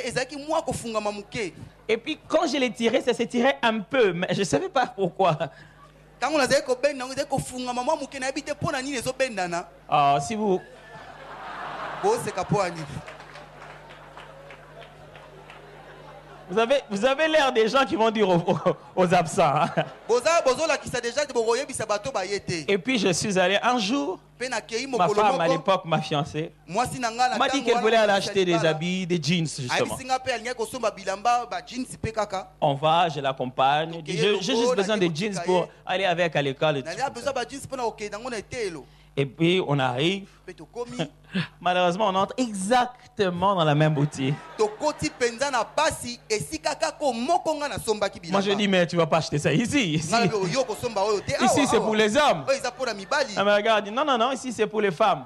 et puis quand je l'ai tiré, ça s'est tiré un peu, mais je ne savais pas pourquoi. Oh, si vous... Vous avez l'air des gens qui vont dire aux absents. Hein? Et puis je suis allé un jour, ma femme à l'époque, ma fiancée, m'a dit qu'elle voulait aller acheter des habits, des jeans justement. On va, je l'accompagne. J'ai juste besoin de jeans pour aller avec à l'école. Et puis on arrive. Malheureusement, on entre exactement dans la même boutique. Moi je dis, mais tu vas pas acheter ça ici. Ici c'est pour les hommes. Elle me regarde, dit, non, non, non, ici c'est pour les femmes.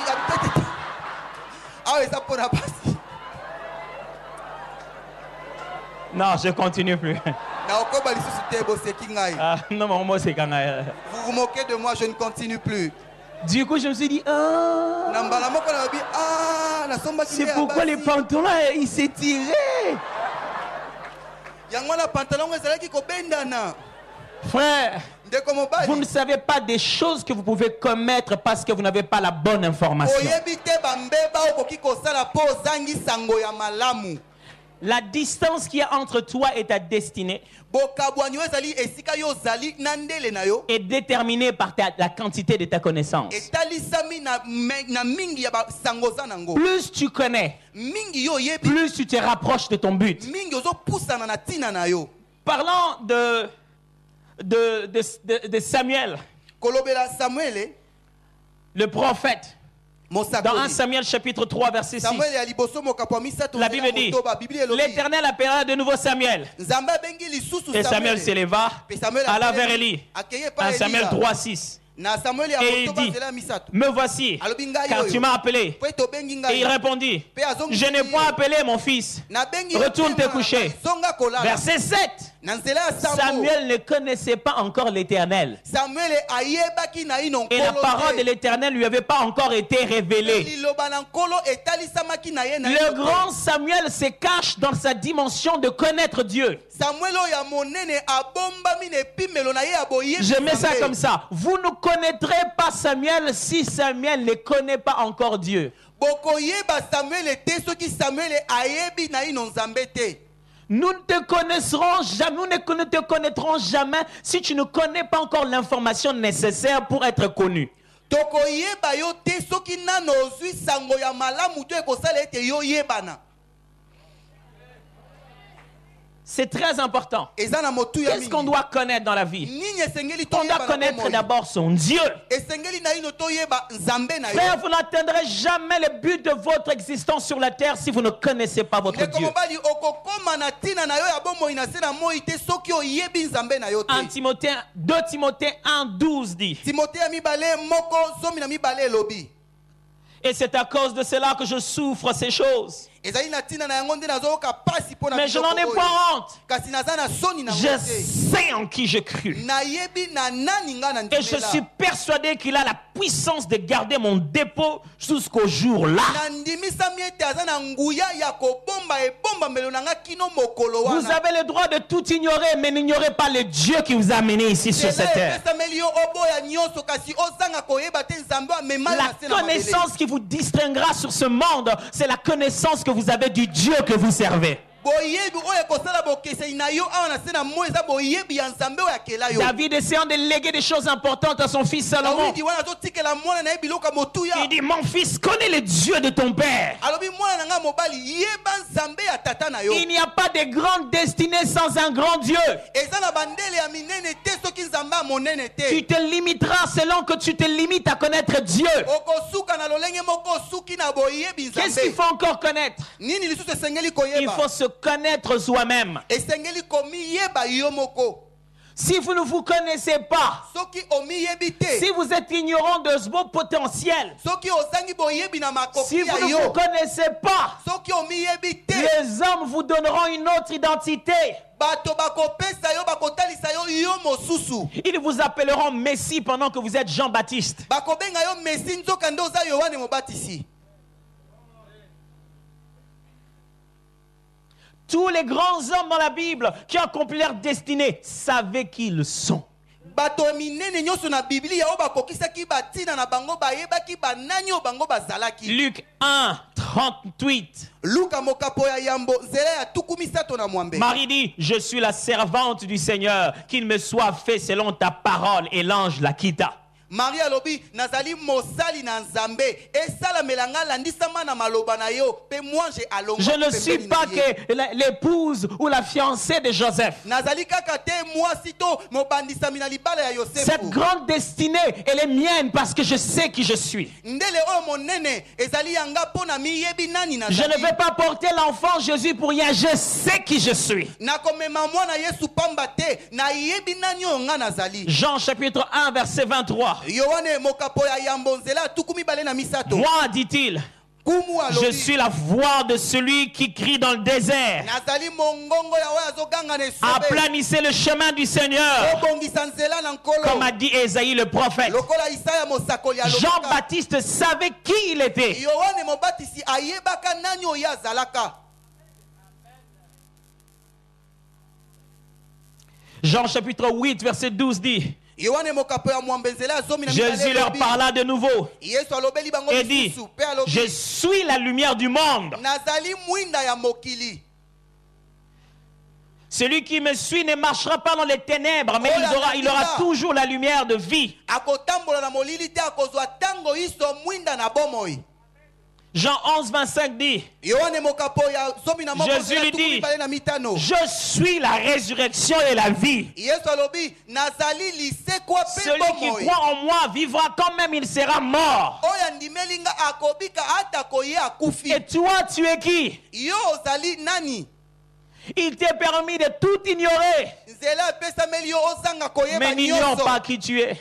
Non, je continue plus. Non, mon mot c'est quand même. Vous vous moquez de moi, je ne continue plus. Du coup, je me suis dit, c'est pourquoi les pantalons, ils s'est tiré. Frère, vous ne savez pas des choses que vous pouvez commettre parce que vous n'avez pas la bonne information. La distance qu'il y a entre toi et ta destinée est déterminée par la quantité de ta connaissance. Plus tu connais, plus tu te rapproches de ton but. Parlant de Samuel, le prophète. Dans 1 Samuel chapitre 3 verset 6, la Bible dit, l'Éternel appellera de nouveau Samuel. Et Samuel s'éleva, alla vers Élie. 1 Samuel 3, 6. Et il dit, me voici, car tu m'as appelé. Et il répondit, je n'ai point appelé mon fils. Retourne te coucher. Verset 7. Samuel ne connaissait pas encore l'Éternel. Et la parole de l'Éternel ne lui avait pas encore été révélée. Le grand Samuel se cache dans sa dimension de connaître Dieu. Je mets ça comme ça. Vous ne connaîtrez pas Samuel si Samuel ne connaît pas encore Dieu. Nous ne te connaîtrons jamais, nous ne te connaîtrons jamais si tu ne connais pas encore l'information nécessaire pour être connu. C'est très important. Qu'est-ce qu'on doit connaître dans la vie? On doit connaître d'abord son Dieu. Frère, vous n'atteindrez jamais le but de votre existence sur la terre si vous ne connaissez pas votre Dieu. 2 Timothée 1, 12 dit. Et c'est à cause de cela que je souffre ces choses. Mais je n'en ai pas honte. Je sais en qui je crus. Et je suis persuadé qu'il a la puissance de garder mon dépôt jusqu'au jour-là. Vous avez le droit de tout ignorer, mais n'ignorez pas le Dieu qui vous a amené ici sur cette terre. La connaissance qui vous distinguera sur ce monde, c'est la connaissance que vous avez du Dieu que vous servez. David essayant de léguer des choses importantes à son fils Salomon. Il dit, mon fils, connais le Dieu de ton père. Il n'y a pas de grande destinée sans un grand Dieu. Tu te limiteras selon que tu te limites à connaître Dieu. Qu'est-ce qu'il faut encore connaître? Il faut se connaître soi-même. Si vous ne vous connaissez pas, si vous êtes ignorant de vos potentiels, si vous ne vous connaissez pas, les hommes vous donneront une autre identité. Ils vous appelleront Messie pendant que vous êtes Jean-Baptiste. Tous les grands hommes dans la Bible qui accomplisent leur destinée savaient qui ils sont. Luc 1, 38. Marie dit, je suis la servante du Seigneur, qu'il me soit fait selon ta parole, et l'ange la quitta. Marie alobi nazali mosali na nzambe esala melanga landisama na maloba na yo pe moi j'ai alonga. Je ne suis pas que l'épouse ou la fiancée de Joseph. Nazali kaka te moi sito mobandisa mina libala ya Yosef. Cette grande destinée elle est mienne parce que je sais qui je suis. Ndele o monene ezali yanga pona miyebi nani nazali. Je ne vais pas porter l'enfant Jésus pour rien, je sais qui je suis. Na komema mwana Yesu pamba te na yebi nani onga nazali. Jean chapitre 1 verset 23. Moi, dit-il, je suis la voix de celui qui crie dans le désert. Aplanissez le chemin du Seigneur, comme a dit Ésaïe le prophète. Jean-Baptiste savait qui il était. Jean chapitre 8 verset 12 dit, Jésus leur parla de nouveau et dit, je suis la lumière du monde. Celui qui me suit ne marchera pas dans les ténèbres, mais il aura toujours la lumière de vie. Jean 11, 25 dit, Jésus lui dit, je suis la résurrection et la vie. Celui qui croit en moi vivra quand même il sera mort. Et toi, tu es qui? Il t'est permis de tout ignorer, mais n'ignore pas qui tu es.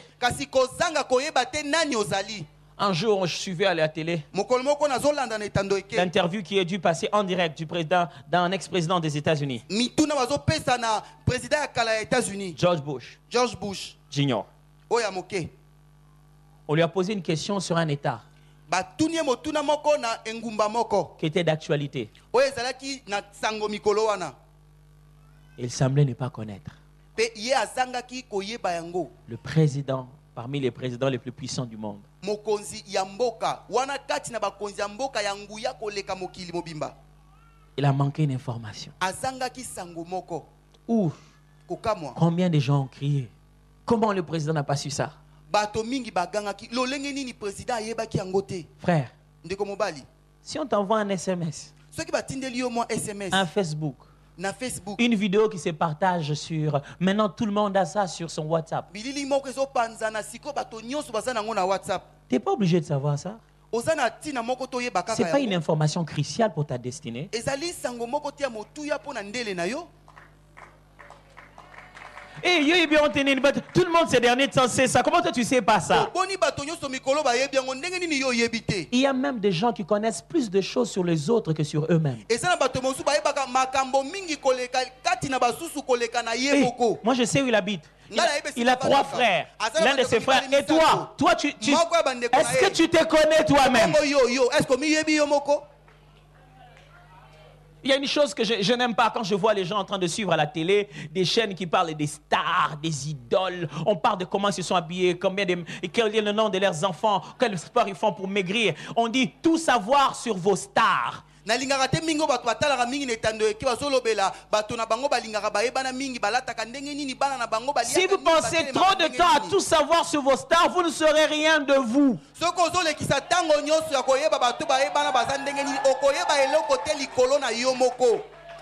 Un jour, je suivais à la télé l'interview qui est dû passer en direct du président, d'un ex-président des États-Unis, George Bush Jr. On lui a posé une question sur un État qui était d'actualité. Il semblait ne pas connaître le président parmi les présidents les plus puissants du monde. Il a manqué une information. Où? Combien de gens ont crié? Comment le président n'a pas su ça? Frère, si on t'envoie un SMS, un Facebook, une vidéo qui se partage sur... Maintenant, tout le monde a ça sur son WhatsApp. Tu n'es pas obligé de savoir ça. Ce n'est pas une information cruciale pour ta destinée. Et tout le monde ces derniers temps sait ça. Comment toi tu sais pas ça? Il y a même des gens qui connaissent plus de choses sur les autres que sur eux-mêmes. Moi je sais où il habite. Il a 3 frères. L'un de ses frères. Et toi est-ce que tu te connais toi-même? Il y a une chose que je n'aime pas quand je vois les gens en train de suivre à la télé, des chaînes qui parlent des stars, des idoles. On parle de comment ils se sont habillés, quel est le nom de leurs enfants, quel sport ils font pour maigrir. On dit tout savoir sur vos stars. nalingaka te mingi bato batalaka mingi na etando eke bazolobela bato na bango balingaka bayebana mingi balataka ndenge nini bana na bango baliaka Si vous nini, pensez batelemaka trop de ndenge temps à nini. tout savoir sur vos stars, vous ne saurez rien de vous. soki ozolekisa ntango nyonso ya koyeba bato bayebana baza ndenge nini okoyeba eloko te likolo na yo moko.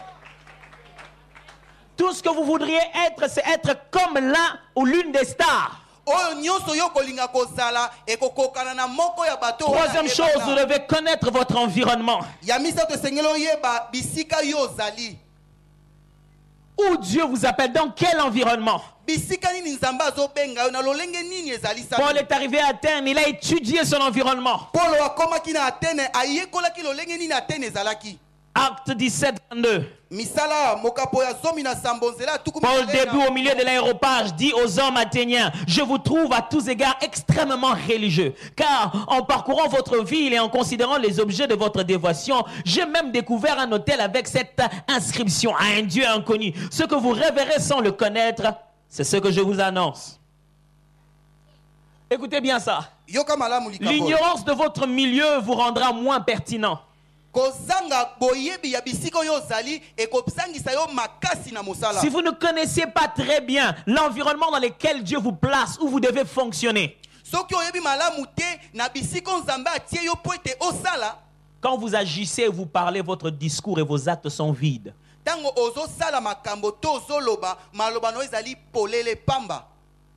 Tout ce que vous voudriez être, c'est être comme l'un ou l'une des stars. oyo nyonso yo kolinga kozala ekokokana na moko ya bato oyo Troisième chose, bayebana. vous devez connaître votre environnement. ya misato esengeli oyeba bisika yo ozali Où Dieu vous appelle, dans quel environnement? bisika nini nzambe azobenga yo na lolenge nini ezali Paul sami. est arrivé à Athènes, il a étudié son environnement. polo akomaki na atene ayekolaki lolenge nini atene ezalaki. Acte 17, 22. misala mokapo ya zomi na sambo nzela ya tuku Paul, mibale debout na- au milieu de l'aéropage, dit aux hommes athéniens, je vous trouve à tous égards extrêmement religieux, car en parcourant votre ville et en considérant les objets de votre dévotion, j'ai même découvert un autel avec cette inscription à un Dieu inconnu. Ce que vous révérez sans le connaître, c'est ce que je vous annonce. Écoutez bien ça. yoka malamu likambo. L'ignorance de votre milieu vous rendra moins pertinent. kozanga boyebi ya bisika oyo ozali ekosangisa yo makasi na mosala. Si vous ne connaissez pas très bien l'environnement dans lequel Dieu vous place, où vous devez fonctionner, soki oyebi malamu te na bisika nzambe atie yo po ete osala quand vous agissez, vous parlez, votre discours et vos actes sont vides. ntango ozosala makambo to ozoloba maloba no ezali polele pamba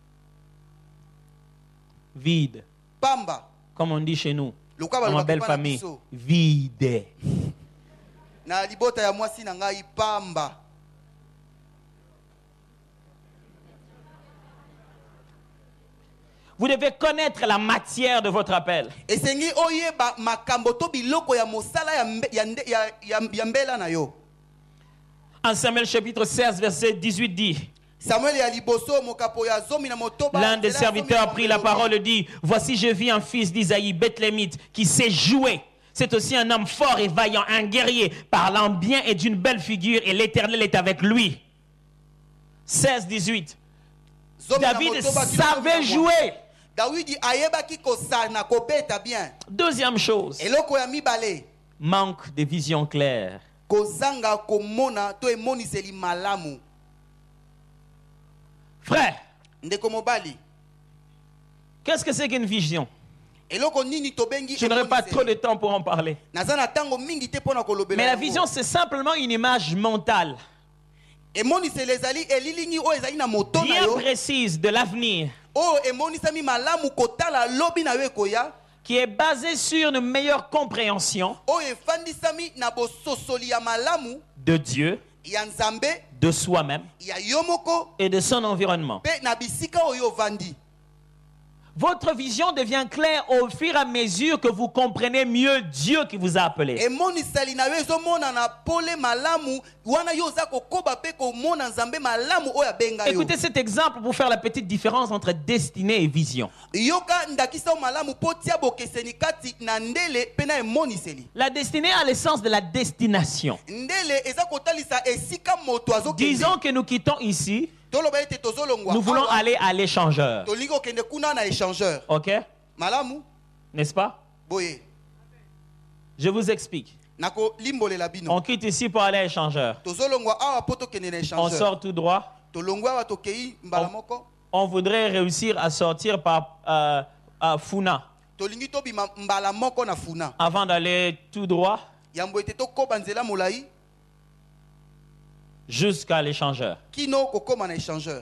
Vide. pamba Comme on dit chez nous, Luka dans ma balobaka belle epai na famille. biso. Vide. na libota ya mwasi na ngai pamba. Vous devez connaître la matière de votre appel. esengi oyeba makambo to biloko ya mosala ya mbela na yo. En Samuel chapitre 16, verset 18 dit, Samuel ya liboso mokapo ya zomi na motoba. l'un des nzela ya zomi serviteurs na a pris la motoba. parole et dit, voici je vis un fils d'Isaïe, Bethlémite, qui sait jouer. C'est aussi un homme fort et vaillant, un guerrier, parlant bien et d'une belle figure, et l'Éternel est avec lui. 16, 18. Zomi na David motoba, kilo savait zomi na mwa. jouer. Dawidi ayebaki kosana kobeta bien. Deuxième chose, eloko ya mibale manque de vision claire. kozanga komona to emoniseli malamu. Frère, ndeko mobali qu'est-ce que c'est qu'une vision? eloko nini tobengi Je n'aurai pas emoniseli? trop de temps pour en parler. naza na ntango mingi te mpona kolobela Mais la yango. vision, c'est simplement une image mentale, emoniseli ezali elilingi oyo ezali na moto na bien yo précise de l'avenir, oyo emonisami malamu kotala lobi na yo ekoya qui est basée sur une meilleure compréhension oyo efandisami na bososoli ya malamu de Dieu, ya nzambe de soi-même ya yo moko et de son environnement. mpe na bisika oyo ovandi. Votre vision devient claire au fur et à mesure que vous comprenez mieux Dieu qui vous a appelé. emoniseli na yo ezomonana pole malamu wana yo oza kokoba mpe komona nzambe malamu oyo abenga yo. Écoutez cet exemple pour faire la petite différence entre destinée et vision. yoka ndakisa yo malamu mpo tia bokeseni kati na ndele mpe na emoniseli. La destinée a le sens de la destination. ndele eza kotalisa esika moto azokende. Disons que nous quittons ici, toloba ete tozolongwa nous voulons awa, aller à l'échangeur. tolingi kokende kuna na échangeur Ok? malamu N'est-ce pas? boye Je vous explique. nakolimbolela bino. On quitte ici pour aller à l'échangeur. tozolongwa awa mpo tokende na On échangeur. sort tout droit. tolongwa awa tokei mbala On- moko On voudrait réussir à sortir par à Funa tolingi tobima mbala moko na funa avant d'aller tout droit yambo ete tokoba nzela molai jusqu'à l'échangeur. kino kokoma na échangeur.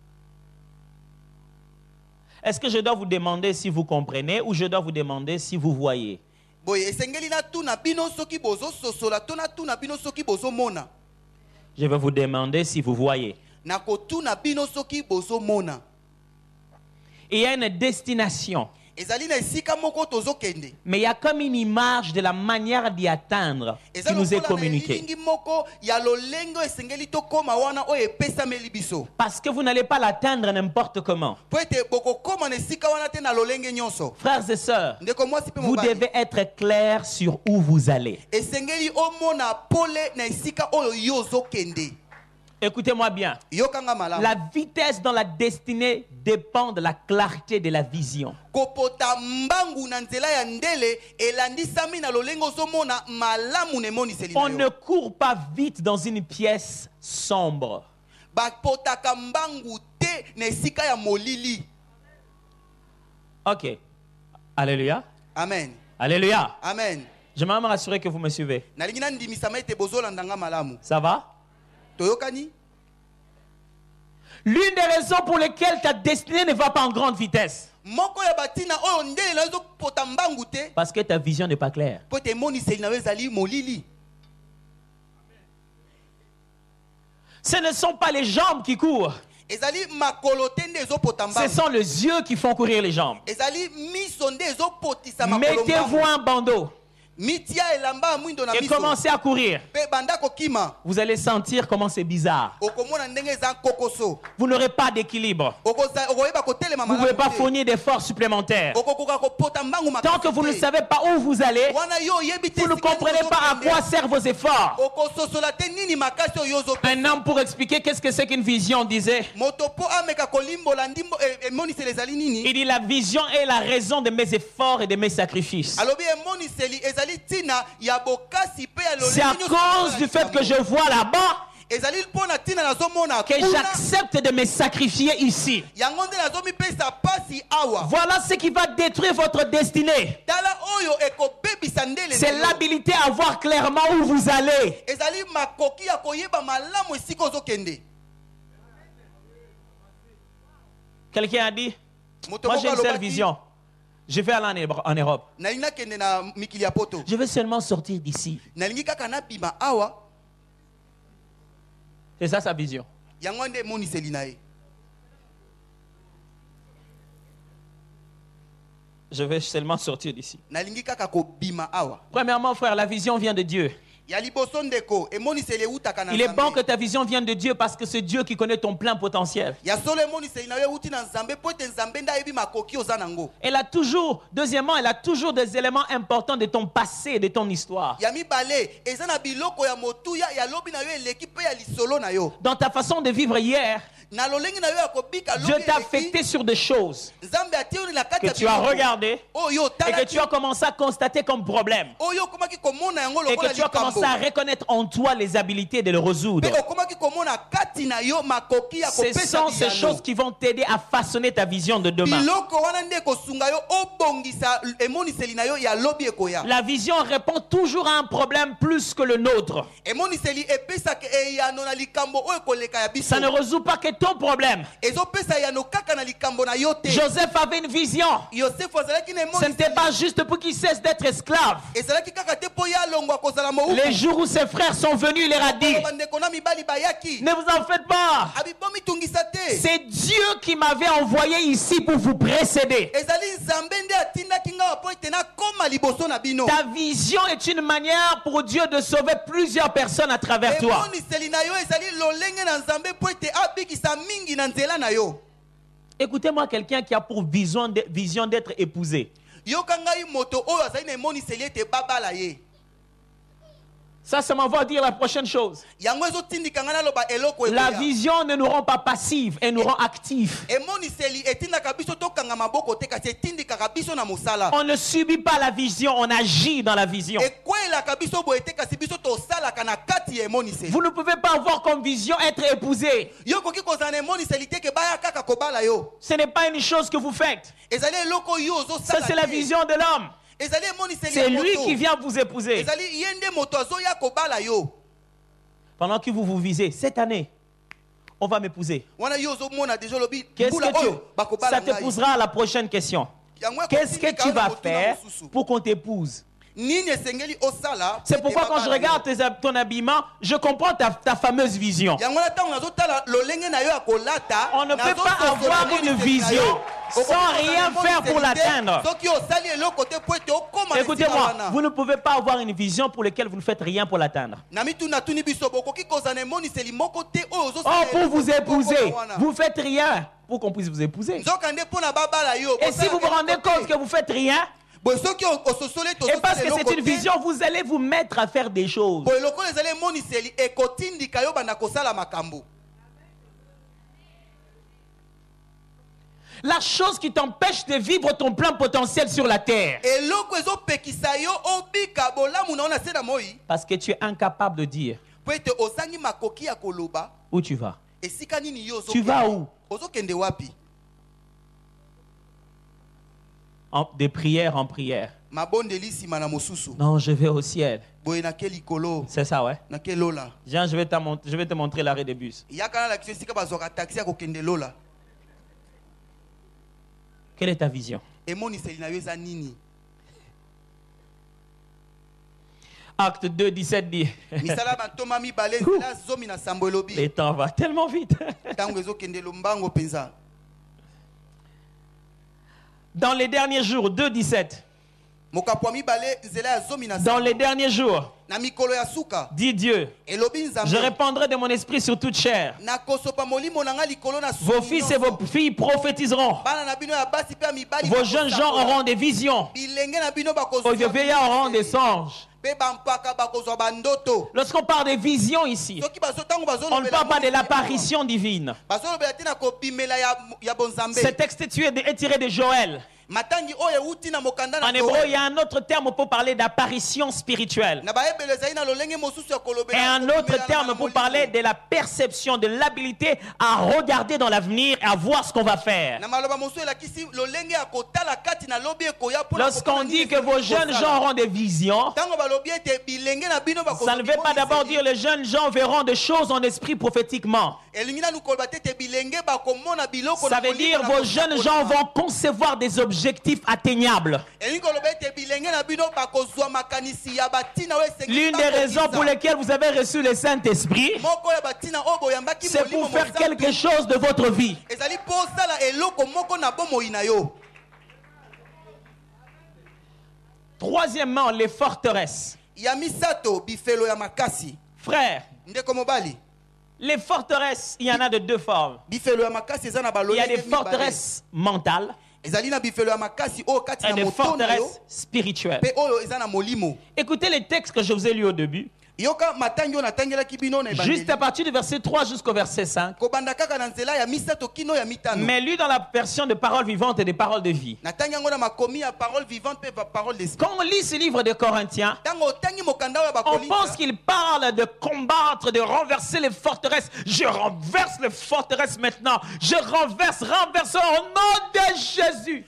Est-ce que je dois vous demander si vous comprenez ou je dois vous demander si vous voyez? boye esengeli natuna bino soki bozososola to natuna bino soki bozomona. Je vais vous demander si vous voyez. nakotuna bino soki bozomona. Il y a une destination, ezali na esika moko tozokende. mais il y a comme une image de la manière d'y atteindre eza qui nous est lokola na communiquée. elilingi moko ya lolenge oyo esengeli tokóma wana oyo epesameli biso Parce que vous n'allez pas l'atteindre n'importe comment. po ete bokokóma na esika wana te na lolenge nyonso. Frères et sœurs, ndeko mwasi mpe vous mobali devez être clair sur où vous allez. esengeli omona pole na esika oyo yo ozokende. Écoutez-moi bien. Yokanga malamu. La vitesse dans la destinée dépend de la clarté de la vision. Kopota mbangu na nzela ya ndele elandisami na lolengo zomona malamu ne moniseli na On yo. ne court pas vite dans une pièce sombre. Bapotaka mbangu te na esika ya molili. Ok. Alléluia. Amen. Alléluia. Amen. Je m'aimerais m'assurer que vous me suivez. Nalingi na ndimisama ete bozolandanga malamu. Ça va? Toyokani? L'une des raisons pour lesquelles ta destinée ne va pas en grande vitesse. Moko ya batina oyo ndele na zo pota mbangu te. Parce que ta vision n'est pas claire. Po te moniseli na yo ezali molili. Ce ne sont pas les jambes qui courent. Ezali makolo te nde ezopota Ce mbangu. sont les yeux qui font courir les jambes. Ezali miso nde ezopotisa makolo Mettez-vous mbangu. un bandeau Mitia elamba mwindo na et miso. commencez à courir. Pe banda kokima. Vous allez sentir comment c'est bizarre. Okomona ndenge eza kokoso. Vous n'aurez pas d'équilibre. Okoyeba kotelema Vous ne malamu pouvez pas te. fournir d'efforts supplémentaires. Okokoka kopota mbangu makasi Tant que vous ne te. savez pas où vous allez, Wana yo oyebi te vous ne esika nini comprenez pas à ozokende. quoi servent vos efforts. Okososola te nini makasi oyo ozopesa. Un homme pour expliquer qu'est-ce que c'est qu'une vision disait, Moto po ameka kolimbola ndimbo emoniseli ezali nini. il dit la vision est la raison de mes efforts et de mes sacrifices. Alobi emoniseli ezali tina ya bokasi pe ya C'est à cause du fait que je vois là-bas ezali mpona tina nazomona que kuna. j'accepte de me sacrifier ici. Yango nde nazomipesa pasi awa. Voilà ce qui va détruire votre destinée. Tala oyo ekobebisa ndele C'est na yo. l'habilité à voir clairement où vous allez. Ezali makoki ya koyeba malamu esika ozokende. Quelqu'un a dit, Moto moi moko j'ai une seule alobaki, vision. Je vais aller en Europe. nalingi nakende na mikili ya poto. Je veux seulement sortir d'ici. Nalingi kaka nabima awa. C'est ça sa vision. Yango nde emoniseli na ye. Je vais seulement sortir d'ici. Nalingi kaka kobima awa. Premièrement, frère, la vision vient de Dieu. Ya liboso ndeko emoniseli eutaka na Il est bon que Nzambe. ta vision vienne de Dieu parce que c'est Dieu qui connaît ton plein potentiel. Ya solo emoniseli na yo euti na Nzambe po ete Nzambe nde ayebi makoki oza nango. Deuxièmement, elle a toujours des éléments importants de ton passé et de ton histoire. Ya mibale eza na biloko ya motuya ya lobi na yo eleki pe ya lisolo na yo. Dans ta façon de vivre hier, Na lolengi na yo ya kobika Dieu t'a affecté sur des choses Nzambe atie yo na kati que ya tu as biloko. regardées Oyo et que tu as commencé à constater comme problème. oyo okomaki komona yango Et lokola que tu as commencé à reconnaître en toi les habilités de le résoudre. Pe okomaki komona kati na yo makoki ya Ce kopesa sont ces biyano. choses qui vont t'aider à façonner ta vision de demain. Biloko wana nde kosunga yo obongisa emoniseli na yo ya lobi ekoya. La vision répond toujours à un problème plus que le nôtre. Emoniseli epesaka eyano na likambo oyo koleka ya biso. Ça ne résout pas que ton problème. Ezopesa yano kaka na likambo na yo te. Joseph avait une vision. Yosefu azalaki na Ce n'était pas juste pour qu'il cesse d'être esclave. ezalaki kaka te po ya longwa kozala mouka. Les jours où ses frères sont venus, il leur a dit, Bandeko na mibali bayaki. ne vous en faites pas. Abibomi tungisa te. C'est Dieu qui m'avait envoyé ici pour vous précéder. Ezali Nzambe nde atindaki nga po ete nakoma liboso na bino. Ta vision est une manière pour Dieu de sauver plusieurs personnes à travers toi. Emoniseli na yo ezali lolenge na Nzambe po ete abikisa mingi na nzela na yo. Écoutez-moi, quelqu'un qui a pour vision d'être épousé. Yoka ngai moto oyo azali na emoniseli ete babala ye. Ça m'envoie dire la prochaine chose. Yango ezotindika nga naloba eloko La ekoya. vision ne nous rend pas passifs, elle nous rend actifs. Emoniseli etindaka biso tokanga maboko te kasi etindikaka biso na mosala. On ne subit pas la vision, on agit dans la vision. Ekwelaka biso boye te kasi biso tosalaka na kati ya emoniseli. Vous ne pouvez pas avoir comme vision être épousé. Yo koki kozala na emoniseli te ke baya kaka kobala yo. Ce n'est pas une chose que vous faites. Ezali eloko yo Ça, ozosala c'est la te. vision de l'homme. Ezali emoniseli C'est ya lui moto. qui vient vous épouser. Ezali ye nde moto azoya kobala yo. Pendant que vous vous visez, cette année, on va m'épouser. Wana yo ozomona déjà lobi Qu'est-ce mbula que oyo bakobala ça te ngai. posera à la prochaine question. Yango Qu'est-ce que ekotindika tu yo na vas motuna faire mosusu. pour qu'on t'épouse? Nini esengeli osala. C'est ete pourquoi quand je babala yo. regarde ton habillement, je comprends ta fameuse vision. Yango na ntango nazotala lolenge na yo ya kolata. On ne peut pas nazososola avoir emoniseli une na vision yo. sans Okoki rien kozala faire pour emoniseli te, l'atteindre. soki osali eloko te po ete okoma na esika Écoutez-moi, wana. vous ne pouvez pas avoir une vision pour laquelle vous ne faites rien pour l'atteindre. Na mituna tuni biso bokoki kozala na emoniseli moko te oyo Oh, ozosala pour eloko vous te po épouser, okoma wana. vous faites rien pour qu'on puisse vous épouser. Nzoka nde mpo na babala yo. Et si vous vous rendez compte que vous faites rien, Boy soki ososole to Et parce que c'est une vision, vous allez vous mettre à faire des choses. boy lokola ezali emoniseli ekotindika yo banda kosala makambo. La chose qui t'empêche de vivre ton plein potentiel sur la terre. Eloko ezopekisa yo obika bolamu na ona se na moi. Parce que tu es incapable de dire Po ete ozangi makoki ya koloba où tu vas. esika nini yo Tu vas où? ozokende wapi? De prière en prière. Mabondeli sima na mosusu. Non, je vais au ciel. Boye na ke likolo C'est ça, ouais. na ke lola. Jean, je vais te montrer l'arrêt des bus. Yakana la esika bazwaka taxi ya kokende lola. Quelle est ta vision? Emoniseli na yo eza nini? Acte 2, 17 dit. Misala bantoma mibale nzela zomi na sambo elobi. Le temps va tellement vite. Tango ezokende lombango penza. Dans les derniers jours, 2, 17. Mokapwa mibale nzela ya zomi na Dans sambo. les derniers jours, Na mikolo ya suka. dit Dieu, Elobi nzambe. je répandrai de mon esprit sur toute chair. Na kosopa molimo na nga likolo na Vos fils et vos filles prophétiseront. bana na bino ya basi pe ya mibali. Vos jeunes gens auront des visions. bilenge na bino Vos vieux vieillards auront des songes. pe bampaka bakozwa bandoto. Lorsqu'on parle de vision ici, Soki tango on ne parle pas de l'apparition divine. bazolobela te na kobimela ya bonzambe. Ce texte est tiré de Joël. Matangi oyo euti na mokanda na En hébreu, il y a un autre terme pour parler d'apparition spirituelle. na baebele ezali na lolenge mosusu ya kolobela. Et un autre terme pour parler de la perception, de l'habilité à regarder dans l'avenir et à voir ce qu'on va faire. na maloba mosusu elakisi lolenge ya kotala kati na lobi ekoya pona. Lorsqu'on dit que vos jeunes gens auront des visions, tango balobi ete bilenge na bino bakozwa. ça ne veut pas d'abord dire les jeunes gens verront des choses en esprit prophétiquement. elingi na koloba te ete bilenge bakomona biloko. Ça veut dire vos jeunes gens vont concevoir des objectifs atteignables. L'une des raisons pour lesquelles vous avez reçu le Saint-Esprit, c'est pour faire quelque chose de votre vie. Troisièmement, les forteresses. Frères, les forteresses, il y en a de deux formes. Il y a des forteresses mentales et des forteresses spirituelles. Écoutez les textes que je vous ai lus au début. Juste à partir du verset 3 jusqu'au verset 5. Mais lu dans la version de paroles vivantes et des paroles de vie. Quand on lit ce livre de Corinthiens, on pense qu'il parle de combattre, de renverser les forteresses. Je renverse les forteresses maintenant. Je renverse au nom de Jésus.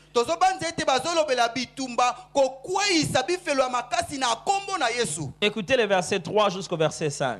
Écoutez les versets 3 jusqu'au verset 5.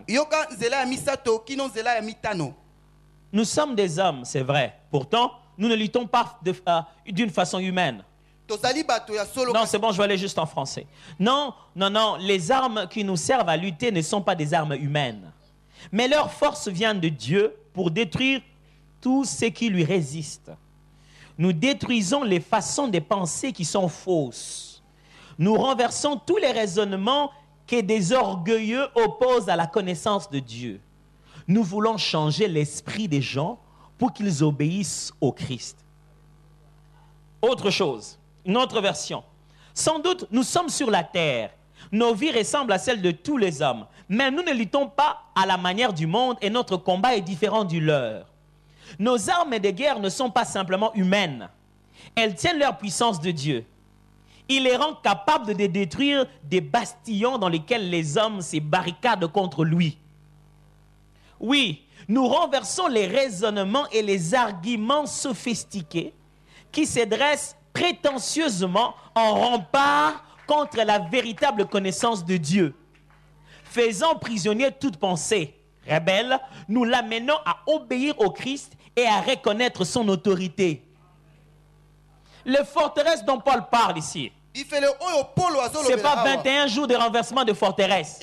Nous sommes des hommes, c'est vrai. Pourtant, nous ne luttons pas d'une façon humaine. Non, c'est bon, je vais aller juste en français. Non, les armes qui nous servent à lutter ne sont pas des armes humaines. Mais leur force vient de Dieu pour détruire tout ce qui lui résiste. Nous détruisons les façons de penser qui sont fausses. Nous renversons tous les raisonnements que des orgueilleux opposent à la connaissance de Dieu. Nous voulons changer l'esprit des gens pour qu'ils obéissent au Christ. Autre chose, une autre version. Sans doute, nous sommes sur la terre. Nos vies ressemblent à celles de tous les hommes. Mais nous ne luttons pas à la manière du monde et notre combat est différent du leur. Nos armes de guerre ne sont pas simplement humaines. Elles tiennent leur puissance de Dieu. Il les rend capables de détruire des bastillons dans lesquels les hommes se barricadent contre lui. Oui, nous renversons les raisonnements et les arguments sophistiqués qui se dressent prétentieusement en rempart contre la véritable connaissance de Dieu. Faisant prisonnier toute pensée rebelle, nous l'amenons à obéir au Christ et à reconnaître son autorité. Les forteresses dont Paul parle ici, ce n'est pas 21 jours de renversement de forteresses.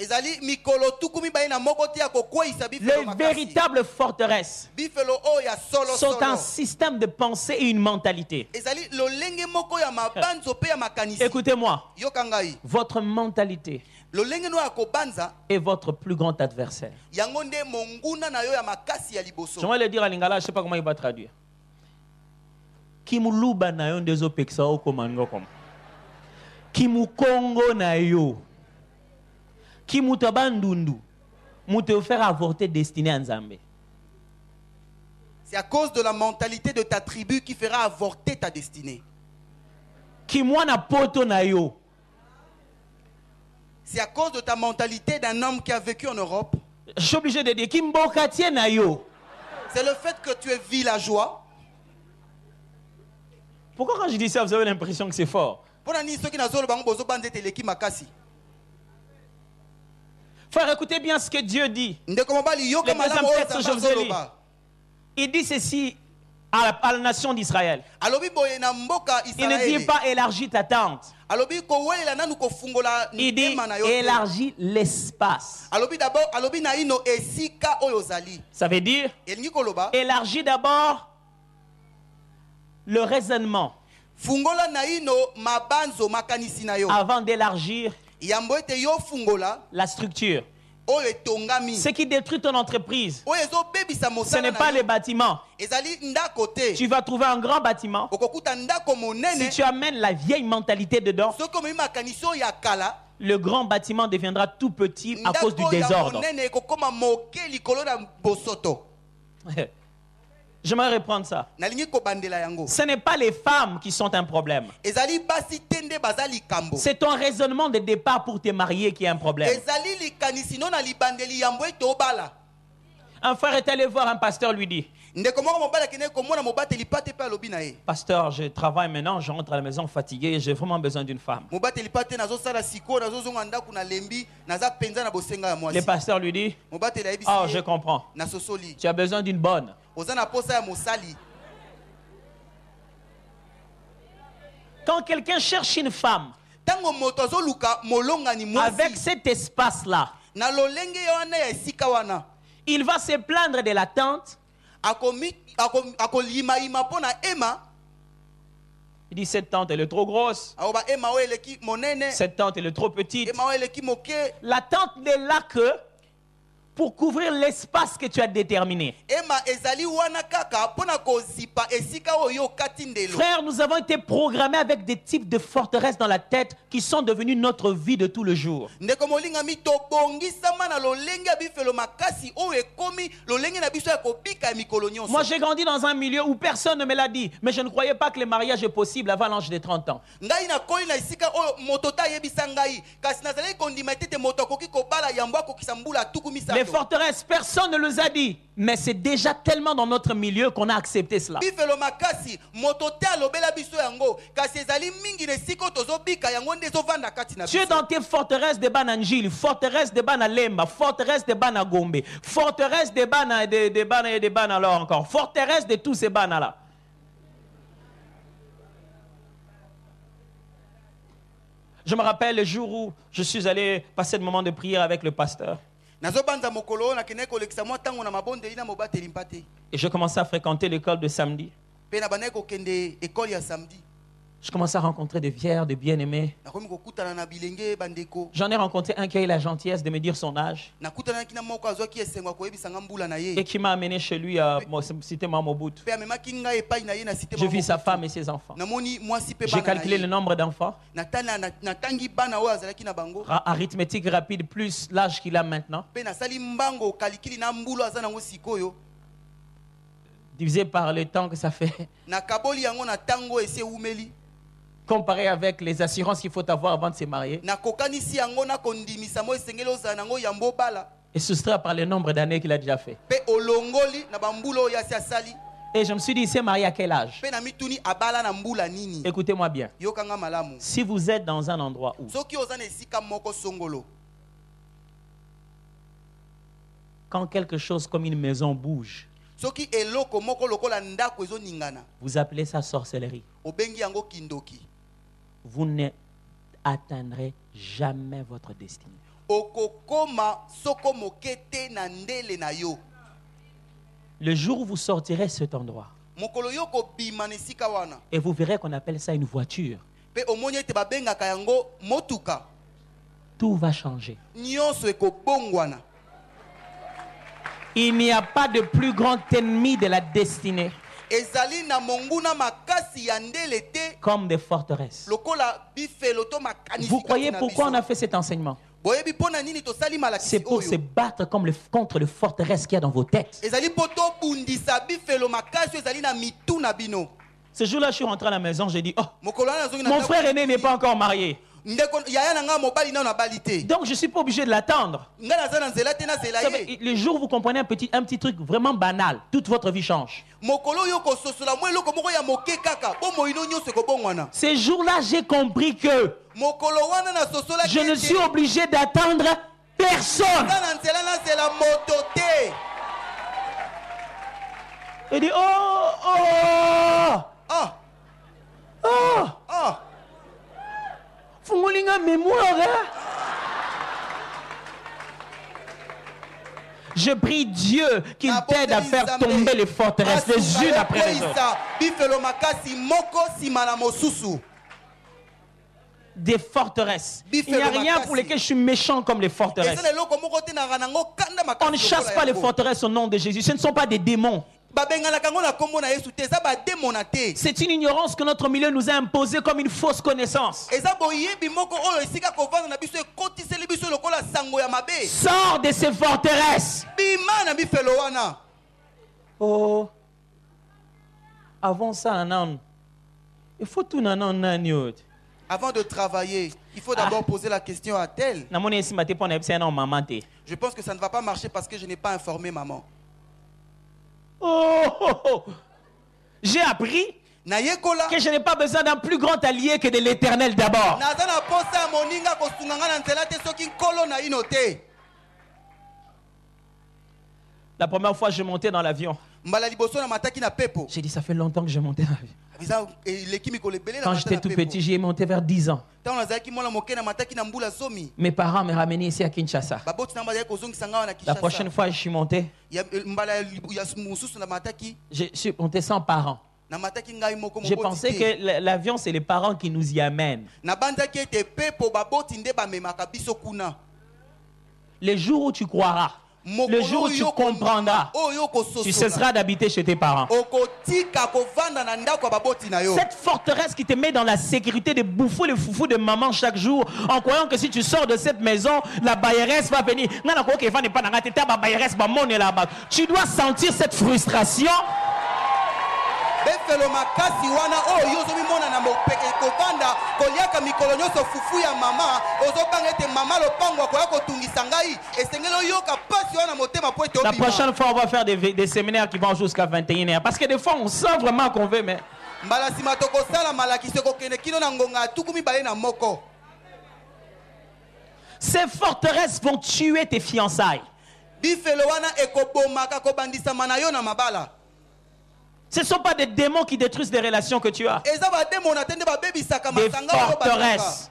Les véritables forteresses sont un système de pensée et une mentalité. Écoutez-moi, votre mentalité est votre plus grand adversaire. Je vais le dire à Lingala, je ne sais pas comment il va traduire. Kimukongo na yo. Kimutabandundu. Moute faire avorter destinée à Nzambe. C'est à cause de la mentalité de ta tribu qui fera avorter ta destinée. Kimwana poto na yo. C'est à cause de ta mentalité d'un homme qui a vécu en Europe. Je suis obligé de dire Kimbokatien na yo. C'est le fait que tu es villageois. Pourquoi quand je dis ça, vous avez l'impression que c'est fort? Frère, écoutez bien ce que Dieu dit. Les deuxièmes textes, je vous ai lu. Il dit ceci à la nation d'Israël. Il ne dit pas élargis ta tente. Il dit élargis l'espace. Ça veut dire élargis d'abord le raisonnement avant d'élargir la structure. Ce qui détruit ton entreprise, ce n'est pas les bâtiments. Tu vas trouver un grand bâtiment. Si tu amènes la vieille mentalité dedans, le grand bâtiment deviendra tout petit à cause du désordre. J'aimerais reprendre ça. Ce n'est pas les femmes qui sont un problème. C'est ton raisonnement de départ pour te marier qui est un problème. Un frère est allé voir un pasteur, lui dit: Pasteur, je travaille maintenant, je rentre à la maison fatigué, j'ai vraiment besoin d'une femme. Le pasteur lui dit: Oh, je comprends. Tu as besoin d'une bonne. Quand quelqu'un cherche une femme avec cet espace-là, il va se plaindre de la tente. Il dit: cette tente elle est trop grosse, cette tente elle est trop petite. La tente n'est là que pour couvrir l'espace que tu as déterminé. Frère, nous avons été programmés avec des types de forteresses dans la tête qui sont devenus notre vie de tout le jour. Moi, j'ai grandi dans un milieu où personne ne me l'a dit, mais je ne croyais pas que le mariage est possible avant l'âge de 30 ans. Les forteresses, personne ne les a dit, mais c'est déjà tellement dans notre milieu qu'on a accepté cela. Tu es dans tes forteresses de Bananjil, forteresses de Banalemba, forteresses de Banagombe, forteresses de Bana et de Bana alors encore, forteresses de tous ces Bana là. Je me rappelle le jour où je suis allé passer le moment de prière avec le pasteur. Et je commençais à fréquenter l'école de samedi. Je commençais à rencontrer des fiers, des bien-aimés. J'en ai rencontré un qui a eu la gentillesse de me dire son âge et qui m'a amené chez lui à citer Mobutu. Je vis sa femme et ses enfants. J'ai calculé le nombre d'enfants. Arithmétique rapide plus l'âge qu'il a maintenant. Divisé par le temps que ça fait. Comparé avec les assurances qu'il faut avoir avant de se marier. Et soustrait par le nombre d'années qu'il a déjà fait. Et je me suis dit, il s'est marié à quel âge? Écoutez-moi bien. Si vous êtes dans un endroit où, quand quelque chose comme une maison bouge, vous appelez ça sorcellerie. Vous n'atteindrez jamais votre destinée. Le jour où vous sortirez de cet endroit et vous verrez qu'on appelle ça une voiture, tout va changer. Il n'y a pas de plus grand ennemi de la destinée ezali na monguna makasi ya ndele te comme des forteresses. lokola bifelo to makanisi. Vous croyez pourquoi on a fait cet enseignement? boyebi pona nini tosali malakisi C'est pour oyo? se battre contre les forteresses qu'il y a dans vos têtes. ezali po tobundisa bifelo makasi oyo ezali na mitu na bino. Ce jour-là, je suis rentré à la maison, j'ai dit, oh, mokolo wana nazongi na mon ndako, frère aîné n'est pas encore marié. ndeko yaya na nga mobali nano abali te. Donc je ne suis pas obligé de l'attendre. nga naza na nzela te nazela Vous savez, ye. le jour où vous comprenez un petit truc vraiment banal, toute votre vie change. mokolo oyo kososola mwa eloko moko ya moke kaka bomoi no nyonso ekobongwana. Ces jours-là, j'ai compris que mokolo wana nasosolaki je ne ete, suis obligé d'attendre personne. nga na nzela nazela moto te. Il dit, oh, oh, ah oh, ah fungulinga mémoire. Hein? Je prie Dieu qu'il t'aide à faire tomber les forteresses les unes après les autres. bifelo makasi moko sima na mosusu. Des forteresses. Il n'y a rien pour lesquels je suis méchant comme les forteresses. ezala eloko moko te na nga nango kanda makasi On ne chasse pas les forteresses au nom de Jésus. Ce ne sont pas des démons. babenganaka ngo na kombo na yesu te eza bademona te. C'est une ignorance que notre milieu nous a imposée comme une fausse connaissance. eza boyebi moko oyo esika kovanda na biso ekotiseli biso lokola sango ya mabe. Sors de ces forteresses. bima na bifelo wana. Oh. Avant ça, non. Il faut tout nanan nani autre. Avant de travailler, il faut d'abord poser la question à tel. Je pense que ça ne va pas marcher parce que je n'ai pas informé maman. Oh, oh, oh. J'ai appris Nayekola. que je n'ai pas besoin d'un plus grand allié que de l'Éternel d'abord. Nazana posa moninga kosunganga na nzela te soki nkolo na ino te. La première fois, je montais dans l'avion. Mbala liboso na mataki na pepo. J'ai dit, ça fait longtemps que je montais dans l'avion. Quand j'étais tout petit, j'y ai monté vers 10 ans. Mes parents me ramenaient ici à Kinshasa. La prochaine fois, je suis monté. Je suis monté sans parents. J'ai pensé que l'avion, c'est les parents qui nous y amènent. Les jours où tu croiras, le jour où tu comprendras, tu cesseras d'habiter chez tes parents. Cette forteresse qui te met dans la sécurité de bouffer le foufou de maman chaque jour, en croyant que si tu sors de cette maison, la bailleresse va venir. Tu dois sentir cette frustration. befelo makasi wana oyo ozomimona na mopeke kovanda koliaka mikolo nyonso fufu ya mama ozobanga ete mama lopango akoya kotungisa ngai esengeli oyoka pasi wana motema po ete La obima. prochaine fois, on va faire des séminaires qui vont jusqu'à 21h. Parce que des fois, on sent vraiment qu'on veut, mais... mbala nsima tokosala malakisi ekokende kino na ngonga ya tuku mibale na moko. Ces forteresses vont tuer tes fiançailles. bifelo wana ekobomaka kobandisama na yo na mabala. Ce ne sont pas des démons qui détruisent les relations que tu as. Des forteresses.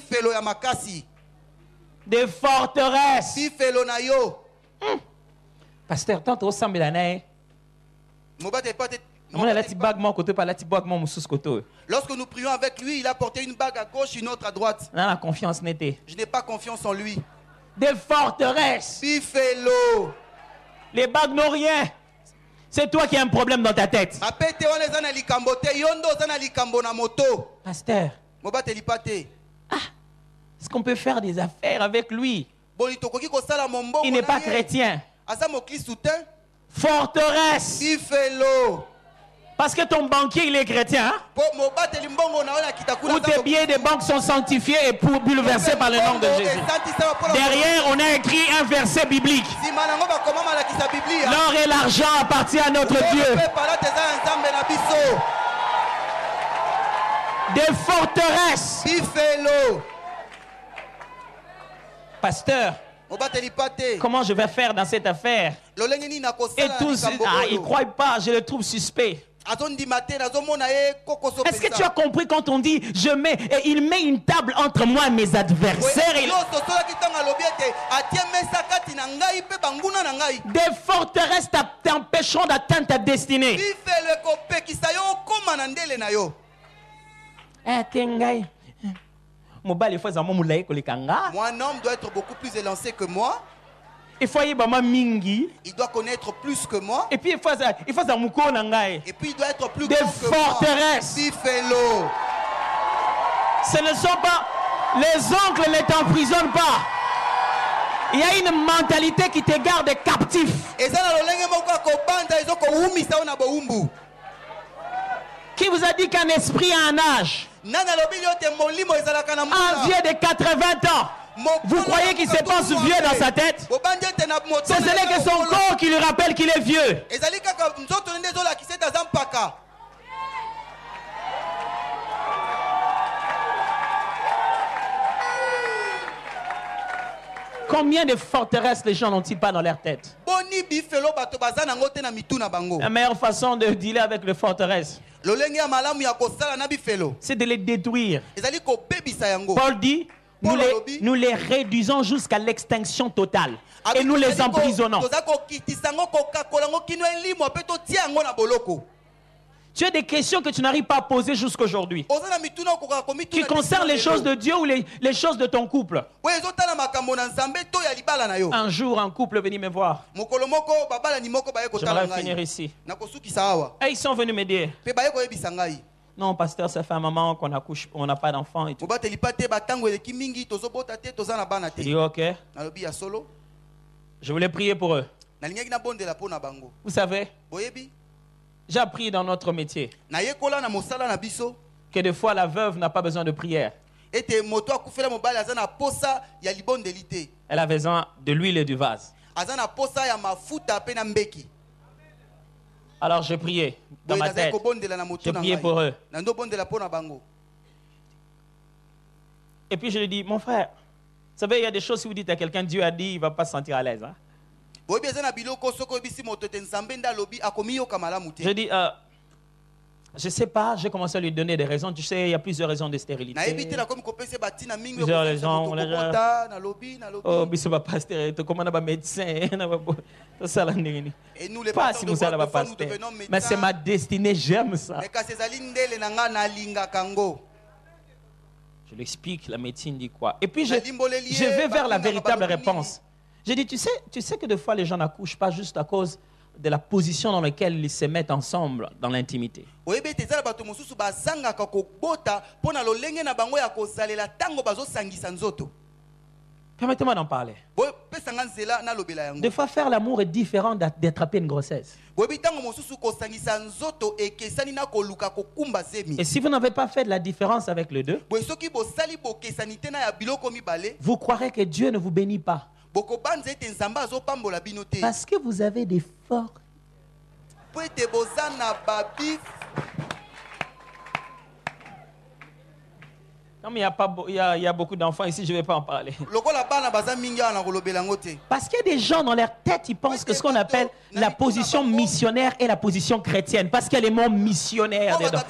Des forteresses. Bifelo na yo. Pasteur, tant au sambelane. Lorsque nous prions avec lui, il a porté une bague à gauche, une autre à droite. La confiance n'était. Je n'ai pas confiance en lui. Des forteresses. Bifelo. Les bagues n'ont rien. C'est toi qui as un problème dans ta tête. Pasteur, est-ce qu'on peut faire des affaires avec lui? Il n'est pas chrétien. Forteresse. Parce que ton banquier, il est chrétien. Hein? Où tes billets de banque sont sanctifiés et bouleversés par le nom de Jésus. Derrière, on a écrit un verset biblique. L'or et l'argent appartiennent à notre Dieu. Des forteresses. Pasteur, comment je vais faire dans cette affaire? Et tous, ils ne croient pas, je le trouve suspect. Est-ce que tu as compris quand on dit il met une table entre moi et mes adversaires? Des forteresses t'empêcheront d'atteindre ta destinée. Un homme doit être beaucoup plus élancé que moi. Il faut y avoir mingi. Il doit connaître plus que moi. Et puis il faut ça muko nangai. Et puis il doit être plus Des grand que moi. forteresses. Buffalo. Ce ne sont pas les oncles ne t'emprisonnent pas. Il y a une mentalité qui te garde captif. Qui vous a dit qu'un esprit a un âge? Un vieux de 80 ans. Vous croyez qu'il se pense vieux dans sa tête? Ce n'est que son corps qui lui rappelle qu'il est vieux. Combien de forteresses les gens n'ont-ils pas dans leur tête? La meilleure façon de dealer avec les forteresses, c'est de les détruire. Paul dit, nous les réduisons jusqu'à l'extinction totale et nous les emprisonnons. Tu as des questions que tu n'arrives pas à poser jusqu'aujourd'hui, qui concernent les choses de Dieu ou les choses de ton couple. Un jour, un couple est venu me voir. J'aimerais finir ici. Et ils sont venus m'aider. Non, pasteur, ça fait un moment qu'on accouche, on n'a pas d'enfant et tout. Je dis ok. Je voulais prier pour eux. Vous savez, j'ai appris dans notre métier que des fois la veuve n'a pas besoin de prière. Elle a besoin de l'huile et du vase. Alors j'ai prié dans ma tête. J'ai prié pour eux. Et puis je lui dis, mon frère, vous savez, il y a des choses, si vous dites à quelqu'un, Dieu a dit, il ne va pas se sentir à l'aise. Hein? Je dis, je ne sais pas, j'ai commencé à lui donner des raisons. Tu sais, il y a plusieurs raisons de stérilité. Plusieurs raisons. Oh, mais ça va pas stérilité. Comment on a médecin? Pas si nous allons pas stérilité. Mais c'est ma destinée, j'aime ça. Je lui explique, la médecine dit quoi. Et puis je vais vers la véritable réponse. J'ai dit, tu sais que des fois les gens n'accouchent pas juste à cause de la position dans laquelle ils se mettent ensemble dans l'intimité. Permettez-moi d'en parler. Des fois, faire l'amour est différent d'attraper une grossesse. Et si vous n'avez pas fait de la différence avec les deux, vous croirez que Dieu ne vous bénit pas. Parce que vous avez des forts. Comme il y a beaucoup d'enfants ici, je ne vais pas en parler. Parce qu'il y a des gens dans leur tête, ils pensent que ce qu'on appelle la position missionnaire est la position chrétienne. Parce qu'il y a les mots missionnaires dedans.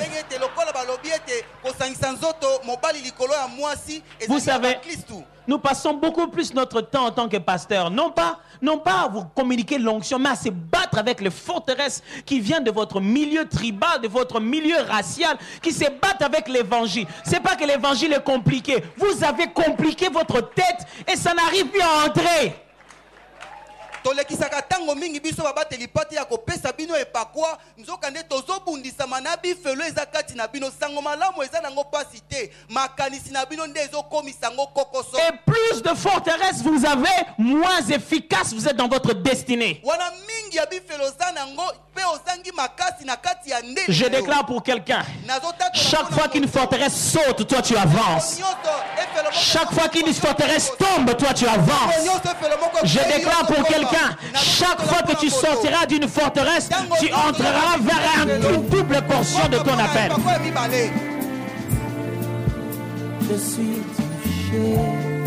Vous savez, nous passons beaucoup plus notre temps en tant que pasteurs, non pas à vous communiquer l'onction, mais à se battre avec les forteresses qui viennent de votre milieu tribal, de votre milieu racial, qui se battent avec l'évangile. C'est pas que l'évangile est compliqué. Vous avez compliqué votre tête et ça n'arrive plus à entrer. tolekisaka tango mingi biso babateli pati ya kopesa bino epakwa nzoka nde tozobundisama na bifelo eza kati na bino sango malamu eza nango pasi te makanisi na bino nde ezokomisa ngo kokoso. Et plus de forteresses vous avez, moins efficace vous êtes dans votre destinée. Wana mingi ya bifelo za nango pe ozangi makasi na kati ya ndele. Je déclare pour quelqu'un, chaque fois qu'une forteresse saute, toi tu avances. Chaque fois qu'une forteresse tombe, toi tu avances. Je déclare pour quelqu'un, chaque fois que tu sortiras d'une forteresse, tu entreras vers une double portion de ton appel. Je suis touché.